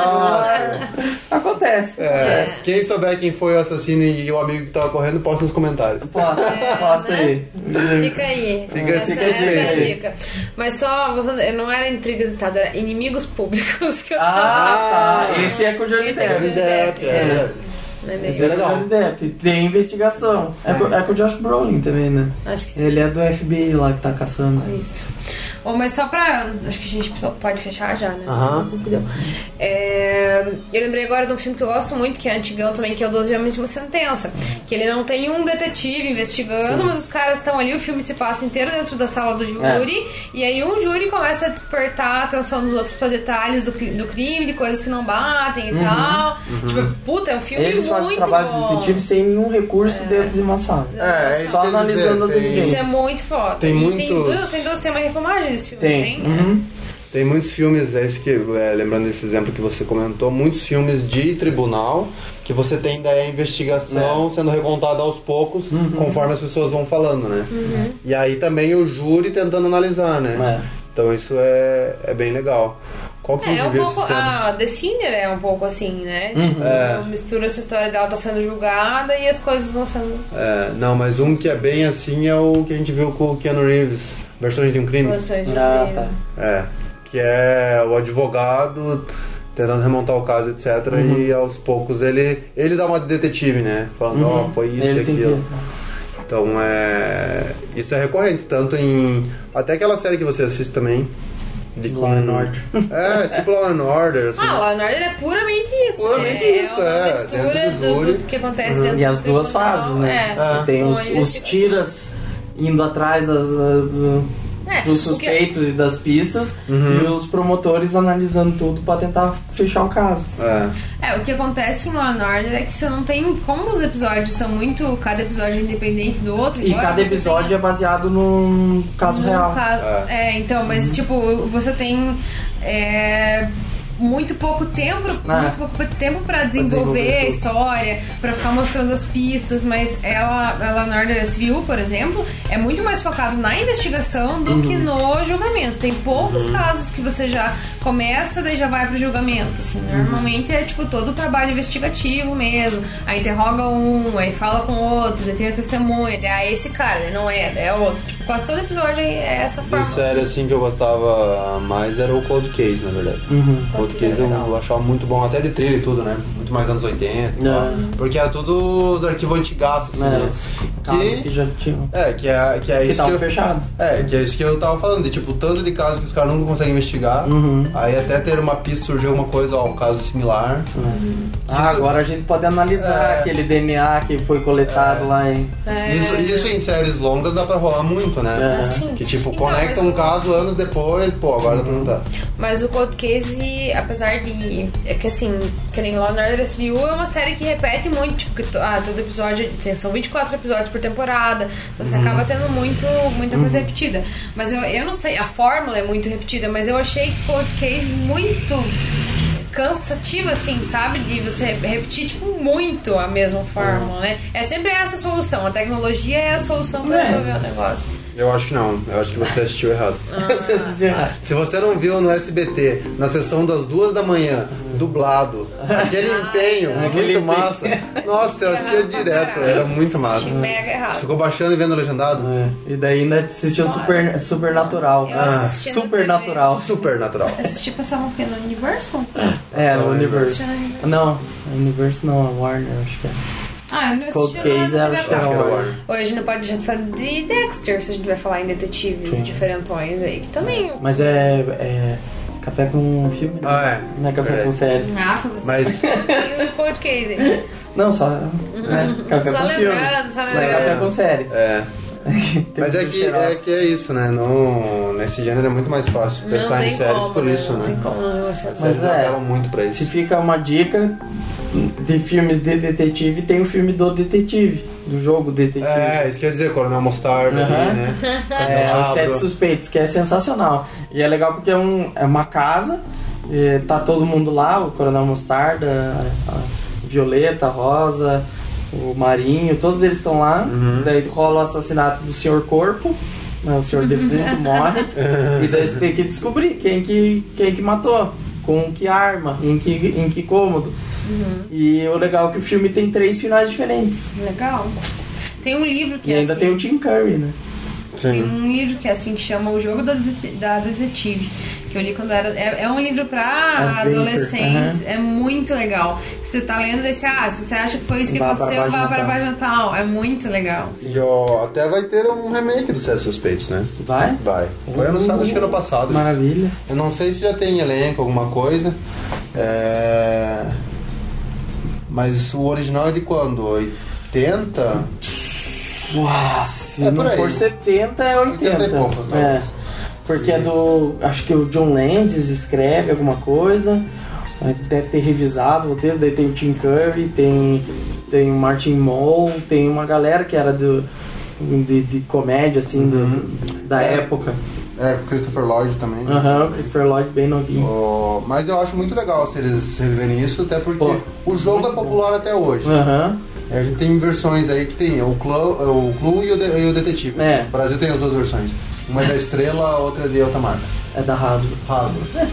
Acontece.
É,
acontece.
Quem souber quem foi o assassino e o amigo que tava correndo, posta nos comentários.
Posta, é, posta né? aí.
Fica aí.
Fica,
essa,
fica
essa é a
aí.
dica. Mas só, não era intrigas de Estado, era inimigos públicos que eu tava...
Ah, tá. Esse é com o Johnny
Esse é com o
Depp.
Johnny Depp.
É, é.
É
Esse é legal. Johnny Depp. Tem investigação. É, é. Com, é com o Josh Brolin também, né?
Acho que sim.
Ele é do F B I lá que tá caçando.
Isso. Oh, mas só pra... Acho que a gente pode fechar já, né?
Uh-huh.
É, eu lembrei agora de um filme que eu gosto muito, que é antigão também, que é o doze Homens e uma Sentença. Que ele não tem um detetive investigando, sim. mas os caras estão ali, o filme se passa inteiro dentro da sala do júri, é. e aí um júri começa a despertar a atenção dos outros pra detalhes do, do crime, de coisas que não batem e uhum. tal. Uhum. Tipo, puta, é um filme
Eles
muito
fazem trabalho
bom.
de detetive sem nenhum recurso é. dentro de uma sala.
É,
só analisando as evidências.
Isso é muito foda.
Tem
e
muitos...
tem duas, tem duas, tem uma refilmagem desse filme,
tem?
Tem,
uhum.
Tem muitos filmes, é isso que, é, lembrando desse exemplo que você comentou, muitos filmes de tribunal que você tem daí a investigação é. sendo recontada aos poucos, uhum. conforme as pessoas vão falando, né?
Uhum.
E aí também o júri tentando analisar, né? É. Então isso é, é bem legal. Qual que
é, é um pouco,
a
The Sinner é um pouco assim, né?
Uhum.
Tipo,
é.
mistura essa história dela tá sendo julgada e as coisas vão sendo...
É, não, mas um que é bem assim é o que a gente viu com o Keanu Reeves, Versões de um Crime.
Versões de um
ah,
Crime.
Tá.
É, que é o advogado tentando remontar o caso, etcétera. Uhum. E aos poucos ele, ele dá uma detetive, né? Falando, ó, uhum. oh, foi isso e aquilo. Então é... Isso é recorrente, tanto em... Até aquela série que você assiste também. De
Law and Order.
É, tipo Law and Order. Assim.
Ah, Law and Order é puramente isso.
Puramente
é,
isso,
é. Uma
é.
mistura do, do, do que acontece uhum. dentro
e
do
as duas
tribunal.
fases, né?
É.
É. Tem os, os tiras indo atrás das... das É, dos suspeitos porque... e das pistas uhum. e os promotores analisando tudo pra tentar fechar o caso.
É,
é o que acontece em Law and Order é que você não tem... Como os episódios são muito... Cada episódio é independente do outro.
E cada episódio tem... é baseado num caso
num
real.
Caso... É. é, então, mas uhum. tipo, você tem... É... muito pouco tempo, ah, muito pouco tempo pra desenvolver, desenvolver a história, pra ficar mostrando as pistas, mas ela, ela na Order S V U, por exemplo, é muito mais focado na investigação do uhum. que no julgamento. Tem poucos uhum. casos que você já começa, daí já vai pro julgamento, assim. Normalmente uhum. é tipo todo o trabalho investigativo mesmo. Aí interroga um, aí fala com outro, aí tem a testemunha, daí é esse cara, ele não é, é outro. Tipo, quase todo episódio é essa forma.
De série assim que eu gostava mais era o Cold Case, na verdade.
Uhum.
Que eu achava muito bom, até de trilha e tudo, né? Muito mais anos oitenta, é. Porque era tudo os arquivos antigaços, assim,
é,
né?
Que, que já tinham.
É, que é, que é
que
isso que eu,
fechados.
É, que é isso que eu tava falando, de tipo, tanto de casos que os caras nunca conseguem investigar,
uhum.
aí até ter uma pista surgiu uma coisa, ó, um caso similar.
Uhum. Ah, isso, agora a gente pode analisar é, aquele D N A que foi coletado é, lá em...
É,
isso, isso em séries longas dá pra rolar muito, né?
É.
Assim,
que tipo,
então,
conecta um
o...
caso anos depois, pô, agora dá pra juntar.
Mas o Cold Case, apesar de... É que assim, que nem Law and Order S V U é uma série que repete muito, tipo, que, ah, todo episódio, são vinte e quatro episódios por temporada, então você uhum. acaba tendo muito, muita coisa uhum. repetida. Mas eu, eu não sei, a fórmula é muito repetida, mas eu achei Cold Case muito cansativa, assim, sabe? De você repetir, tipo, muito a mesma fórmula, né? É sempre essa a solução. A tecnologia é a solução pra é. resolver o negócio.
Eu acho que não. Eu acho que você assistiu errado.
Ah. Você assistiu errado.
Se você não viu no S B T, na sessão das duas da manhã, dublado, aquele ah, empenho, então. muito aquele massa. Nossa, eu assistia direto. Era muito massa.
Mega errado.
Você ficou baixando e vendo legendado?
É. E daí ainda assistiu super, Supernatural.
Ah.
Supernatural.
Supernatural.
Assisti passava o quê? No Universal?
É, no Universo. Não, no Universo não, a Warner, acho que é.
Ah, eu não
Cold Case, acho que era Warner.
Hoje a gente não pode deixar de falar de Dexter, se a gente vai falar em detetives Sim. diferentões aí, que também...
Mas é... é... Café com filme, né?
Ah, é.
Não é café é. com série.
Ah, foi você.
Mas...
E o Cold Case?
Não, só... Né? Café
só
com
lembrando,
filme.
Só lembrando,
Não é café com série.
É. Mas é que, é que é isso, né? No, nesse gênero é muito mais fácil pensar em séries
como,
por
né?
isso,
não
né?
Tem como, não
As séries apelam muito pra isso.
Se fica uma dica de filmes de detetive, tem o filme do detetive, do jogo detetive.
É, isso quer dizer, Coronel Mostarda, uhum. ali, né?
É, Os Sete Suspeitos, que é sensacional. E é legal porque é, um, é uma casa É, tá todo mundo lá, o Coronel Mostarda, a, a Violeta, a Rosa, o Marinho, todos eles estão lá. Uhum. Daí rola o assassinato do senhor Corpo, né, o senhor defunto morre. E daí você tem que descobrir quem que, quem que matou, com que arma, em que, em que cômodo. Uhum. E o legal é que o filme tem três finais diferentes.
Legal. Tem um livro que
e
é
ainda
assim.
tem o Tim Curry, né?
Sim.
Tem um livro que é assim, que chama O Jogo da, Det- da Detetive, que eu li quando era... É, é um livro pra
Adventure.
adolescentes,
Uhum.
É muito legal. Você tá lendo desse, ah, se você acha que foi isso que
Vá
aconteceu,
para
vá para a
Natal.
página tal. É muito legal.
E ó, até vai ter um remake do Sete Suspeitos, né?
Vai?
Vai. Foi anunciado acho que ano passado.
Maravilha.
Eu não sei se já tem elenco, alguma coisa. É... Mas o original é de quando? oitenta?
Uau, se
É por
não
aí.
for setenta, é oitenta.
oitenta e pouco,
é.
talvez.
Porque é do... Acho que o John Landis escreve alguma coisa. Deve ter revisado o roteiro. Daí tem o Tim Curry, tem, tem o Martin Mull, tem uma galera que era do, de, de comédia, assim, do, da
É.
época.
É, Christopher Lloyd também.
Aham, o Christopher Lloyd bem novinho.
Ó, mas eu acho muito legal se eles reviverem isso, até porque
Pô,
o jogo é popular até hoje.
Aham.
A gente tem versões aí que tem o Clu, o Clu e, o de, e o Detetive.
É.
O Brasil tem as duas versões. Uma é da Estrela, a outra é de outra marca.
É da Hasbro.
Hasbro.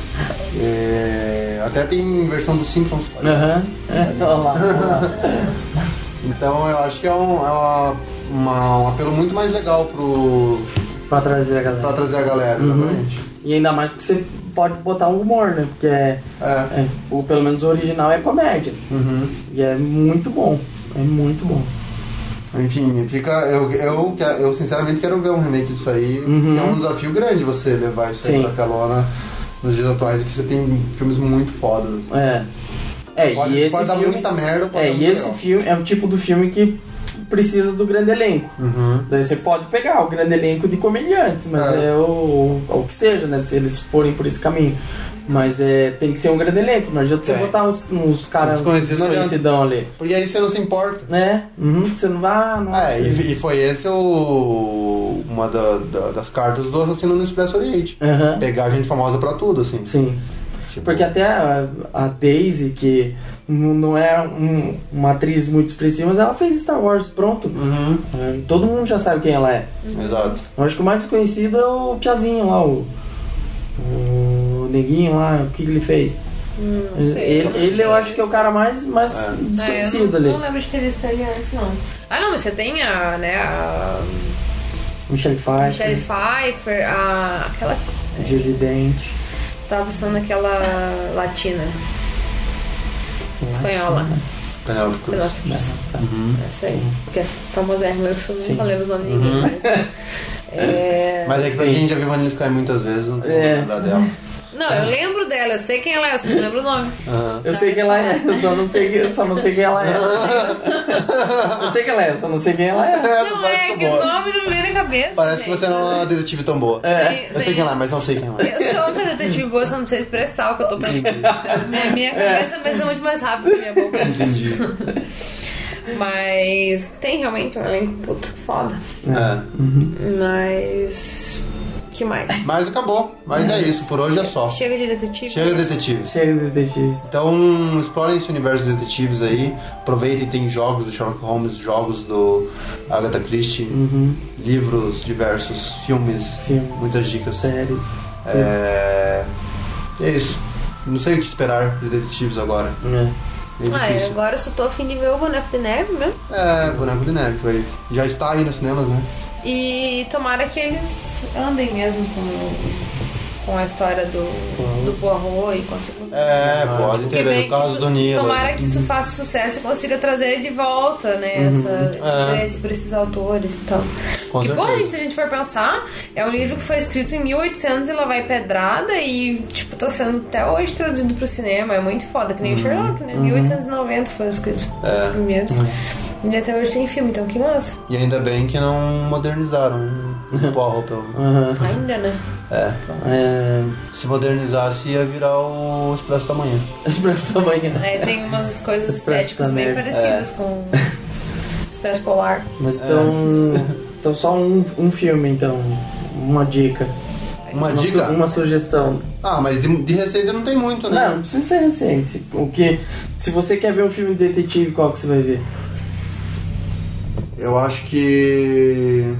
É, até tem versão dos Simpsons.
Aham. É, olha lá, olha lá.
Então eu acho que é, um, é uma, uma- um apelo muito mais legal pro,
Pra trazer a galera.
pra trazer a galera, exatamente.
E ainda mais porque você pode botar um humor, né? Porque é,
É.
é- ou pelo menos o original é comédia.
Uhum.
E é muito bom. É muito bom.
Enfim, fica. Eu, eu, eu sinceramente quero ver um remake disso aí,
Uhum.
que é um desafio grande você levar isso aí
Sim.
pra telona nos dias atuais, e que você tem filmes muito fodas. assim.
É. É,
Pode,
e esse
pode dar
filme,
muita merda, pode
É,
dar
e
muito
esse
legal.
filme é o tipo do filme que precisa do grande elenco.
Uhum.
Daí você pode pegar o grande elenco de comediantes, mas
É.
é, o, o que seja, né? Se eles forem por esse caminho. Mas é, tem que ser um grande elenco. Não adianta você
É.
botar uns, uns caras
Desconhecidos não
desconhecidão ali.
Porque aí você não se importa.
Né? Uhum, você não vai. Ah, nossa.
É, e, e foi esse o, uma da- da- das cartas do Assassino no Expresso Oriente.
Aham.
Pegar gente famosa pra tudo, assim.
Sim.
Tipo,
Porque até a, a Daisy, que n- não é um- uma atriz muito expressiva, mas ela fez Star Wars, pronto.
Uhum.
É, todo mundo já sabe quem ela é.
Exato.
Eu acho que o mais conhecido é o Piazinho lá, o, o Neguinho lá, o que, que ele fez?
Hum, não sei.
ele ele eu acho que é o cara mais, mais
É.
desconhecido
Ah, eu não,
ali.
não lembro de ter visto ele antes, não. Ah, não, mas você tem a, né, a
Michelle Pfeiffer,
Michelle Pfeiffer, a, aquela...
Judy Dent,
Tava pensando naquela latina, espanhola.
Penélope Cruz.
Penélope Cruz.
Tá.
Essa aí, que é famosa, eu só
Sim.
nunca lembro os nomes de ninguém, mas... É...
Mas é que pra
Sim.
quem já viu Vanilla Sky muitas vezes, não tem
É.
como lembrar dela.
Não, eu lembro dela, eu sei quem ela é, eu só não lembro o nome.
Aham.
Eu sei quem ela é, eu só não sei, eu só não sei quem ela é. Eu sei quem ela é, eu só não sei quem ela é.
Essa
Não,
parte
é
ficou
que o
boa.
nome não me vem na cabeça.
Parece que
gente.
você não é uma detetive tão boa.
Sim,
Eu sei
sim.
quem ela é, mas não sei quem ela é.
Eu sou uma detetive boa, só não sei expressar o que eu tô pensando. Minha, minha cabeça é muito mais rápida que minha boca.
Entendi.
Mas tem realmente um elenco puta foda.
É.
Mas. Que mais?
Mas acabou. Mas é isso, por hoje é só.
Chega de detetive.
Chega de detetives.
Chega de detetives.
Então explorem esse universo de detetives aí. Aproveitem, tem jogos do Sherlock Holmes, jogos do Agatha Christie, livros diversos, filmes,
Filmes.
muitas dicas.
Séries.
É... é isso. Não sei o que esperar de detetives agora.
É.
É
Ah,
difícil.
agora eu só tô a fim de ver o Boneco de Neve mesmo.
É, Boneco de Neve. Foi. Já está aí nos cinemas, né?
E tomara que eles andem mesmo com, com a história do, do Poirot e com a segunda.
É, pode
Porque
ter
vem
o caso
que
do
isso-
Nilo.
Tomara que isso faça sucesso e consiga trazer de volta, né, essa, esse
É.
interesse por esses autores e tal. Porque,
certeza.
pô, gente, se a gente for pensar, é um livro que foi escrito em mil e oitocentos e lá vai pedrada e, tipo, tá sendo até hoje traduzido pro cinema. É muito foda, que nem o Sherlock, né? mil oitocentos e noventa foi escrito
É.
os primeiros. E até hoje tem filme, então que massa.
E ainda bem que não modernizaram o Poirot, pelo menos.
Aham.
Ainda, né?
É.
É.
Se modernizasse, ia virar o Expresso da Manhã.
Expresso da manhã.
É, tem umas coisas
Expresso
estéticas
da
bem
Neve.
parecidas com Expresso Polar.
Mas então. Então só um, um filme, então. Uma dica.
Uma
Uma,
dica?
su- uma sugestão.
Ah, mas de, de receita não tem muito, né?
Não, não precisa ser recente. O que, se você quer ver um filme de detetive, qual que você vai ver?
Eu acho que...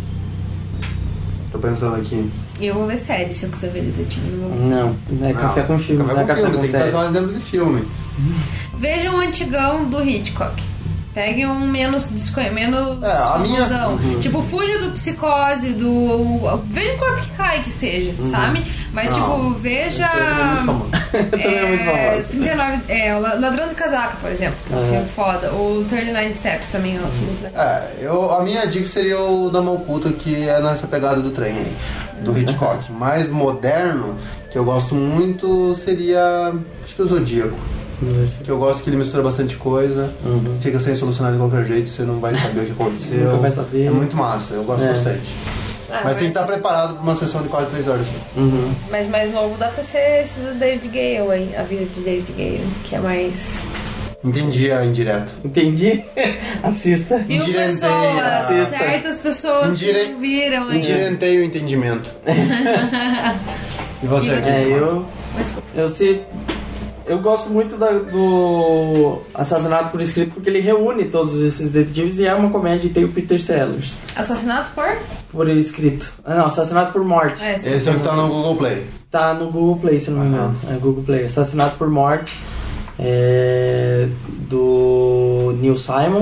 Tô pensando aqui.
Eu vou ver série se eu quiser ver detetive. Não vou.
Não, não é café com filme,
Café
não é
com
café
filme,
com
tem que
série.
pensar um exemplo de filme.
Vejam um antigão do Hitchcock. Peguem um menos desconhecido, menos
É, a minha-
famosão.
Uhum.
Tipo, fuja do Psicose, do... Veja um Corpo que Cai, que seja, sabe? Mas,
Não,
tipo, veja...
Esse daí também é muito famoso.
Também é muito
É,
famoso.
trinta e nove, é, o Ladrão de Casaca, por exemplo, que é um
É.
filme foda. O trinta e nove Steps também é outro muito legal.
É, eu, a minha dica seria o Dama Oculta, que é nessa pegada do trem aí, do Hitchcock. Mais moderno, que eu gosto muito, seria, acho que o Zodíaco. Que eu gosto que ele mistura bastante coisa,
Uhum.
fica sem solucionar de qualquer jeito, você não vai saber o que aconteceu.
Nunca vai saber.
É muito massa, eu gosto
É.
bastante.
Ah,
Mas tem que estar preparado para uma sessão de quase três horas.
Uhum.
Mas mais novo dá pra ser esse do David Gale aí, a vida de David Gale, que é mais...
Entendi a indireta.
Entendi? Assista.
Viu,
Indirentei,
pessoas?
assista.
Certas pessoas
Indire-
que não viram aí.
Indirentei o entendimento. E você?
E você?
É, eu,
Desculpa.
eu sei. Eu gosto muito da- do Assassinato por Escrito porque ele reúne todos esses detetives e é uma comédia e tem o Peter Sellers
Assassinato por?
por escrito. Ah, não, Assassinato por Morte.
É, esse
Esse é o que tá no Google Play.
Tá no Google Play, se não me engano. É Google Play. Assassinato por Morte é, do Neil Simon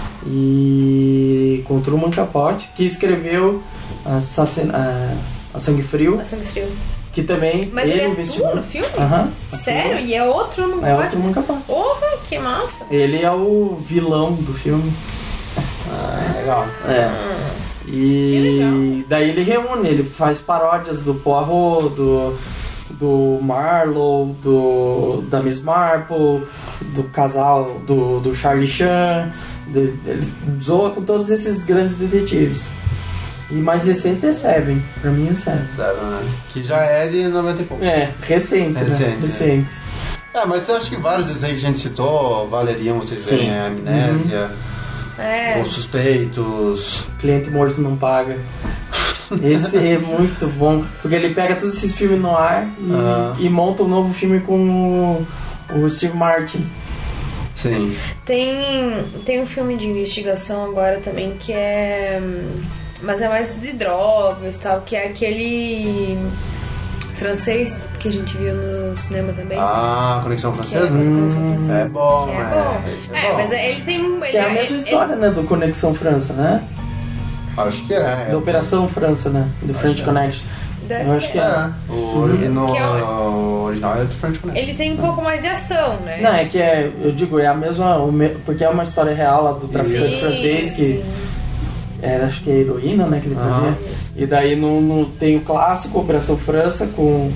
e com Truman Capote, que escreveu Assassin, a, a Sangue Frio,
é Sangue Frio.
que também
Mas ele é
investigou.
tu no filme?
Aham.
Sério? E é outro no
É o Truman Capote.
Porra, que massa.
Ele é o vilão do filme.
Ah, legal.
É.
Que
E daí ele reúne, ele faz paródias do Poirot, do, do Marlowe, do, da Miss Marple, do casal do, do Charlie Chan. de- Ele zoa com todos esses grandes detetives. E mais recente é Seven, pra mim é Seven.
Sabe, né? Que já é de noventa e pouco.
É, recente,
Recente,
né?
é.
Recente.
É, mas eu acho que vários desses aí que a gente citou valeriam vocês
Sim.
verem a Amnésia,
É.
Os Suspeitos.
Cliente Morto Não Paga. Esse é muito bom, porque ele pega todos esses filmes no ar e,
Ah.
e monta um novo filme com o, o Steve Martin.
Sim.
Tem, tem um filme de investigação agora também que é. Mas é mais de drogas e tal, que é aquele francês que a gente viu no cinema também.
Ah, Conexão
Que é
Francesa?
Conexão Francesa.
É bom,
Que é
é.
bom.
Esse é
É,
bom.
mas ele tem. Ele,
Que é a mesma
ele-
história, né, do Conexão França, né?
Acho que é.
Da Operação França, né? Do French
que é.
Connection.
Deve
Eu acho
ser.
que
É. O, ori- no,
Que é
o original é do French Connection.
Ele tem um pouco mais de ação, né?
Não, é que é, eu digo, é a mesma, o me- porque é uma história real lá do traficante
Sim,
francês que
sim.
era, acho que é heroína, né, que ele
Aham.
fazia. E daí no, no- tem o clássico Operação França com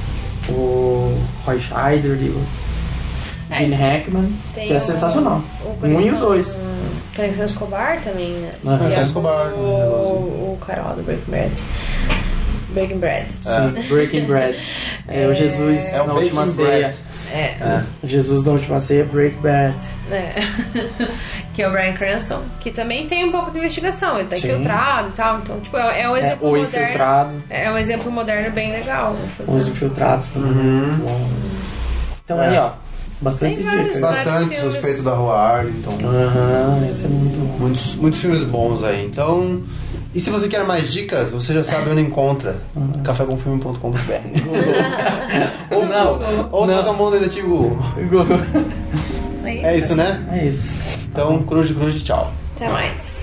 o Roy Scheider e o
É.
Gene Hackman,
Tem
que é
o-
sensacional.
o
Um e
Conexão-
o dois.
Conexão Escobar também, né?
Aham.
Que é
Conexão Escobar,
O,
né,
o cara lá do Breaking Bad. Breaking Bad.
Sim, Breaking Bread. É, o Jesus
É o
na última
Baking
ceia.
Bread.
É.
É.
Jesus na última ceia, Break Bad.
É. Que é o Bryan Cranston, que também tem um pouco de investigação, ele tá
Sim.
infiltrado e tal, então, tipo, é, é um
É,
exemplo
o
moderno.
Infiltrado.
É um exemplo moderno bem legal. o Infiltrado.
Os Infiltrados também. muito bom. Então
É.
aí, ó. Bastante
Tem vários
dicas.
vários
Bastante
filmes.
Suspeito da Rua Arlington.
Aham, esse é muito bom.
Muitos, muitos filmes bons aí. Então, e se você quer mais dicas, você já sabe onde encontra. café com filme ponto com ponto b r Ou não.
Google.
Ou se
Não.
você é um bom detetive Google.
Google.
É isso,
É isso, né?
É isso.
Então, cruz de cruz de tchau.
Até mais.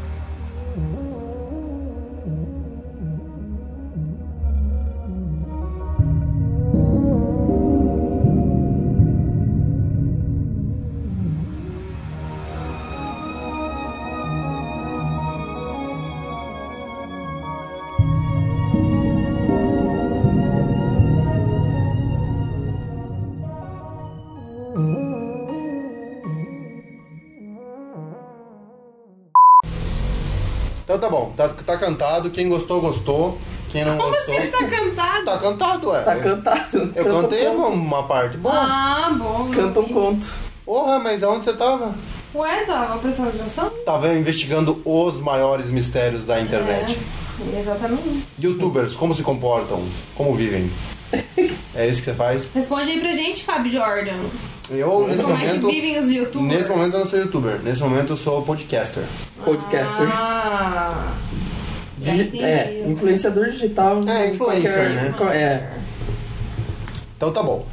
Então tá bom, tá, tá cantado. Quem gostou, gostou. Quem não gostou.
Você tá cantado?
Tá cantado, ué.
Tá cantado.
Eu
Canta um
cantei
conto.
uma, uma parte boa.
Ah, bom.
Canta um conto.
Porra, mas aonde você tava?
Ué, tava prestando atenção?
Tava investigando os maiores mistérios da internet.
É. Exatamente.
Youtubers, como se comportam? Como vivem? É isso que você faz?
Responde aí pra gente, Fábio Jordan.
Eu, nesse
Como
momento...
é que vivem os youtubers?
Nesse momento eu não sou youtuber. Nesse momento eu sou podcaster.
Podcaster.
Ah, já
Digi-
entendi.
é, influenciador digital.
É, influencer,
qualquer-
né?
qual- É.
Então tá bom.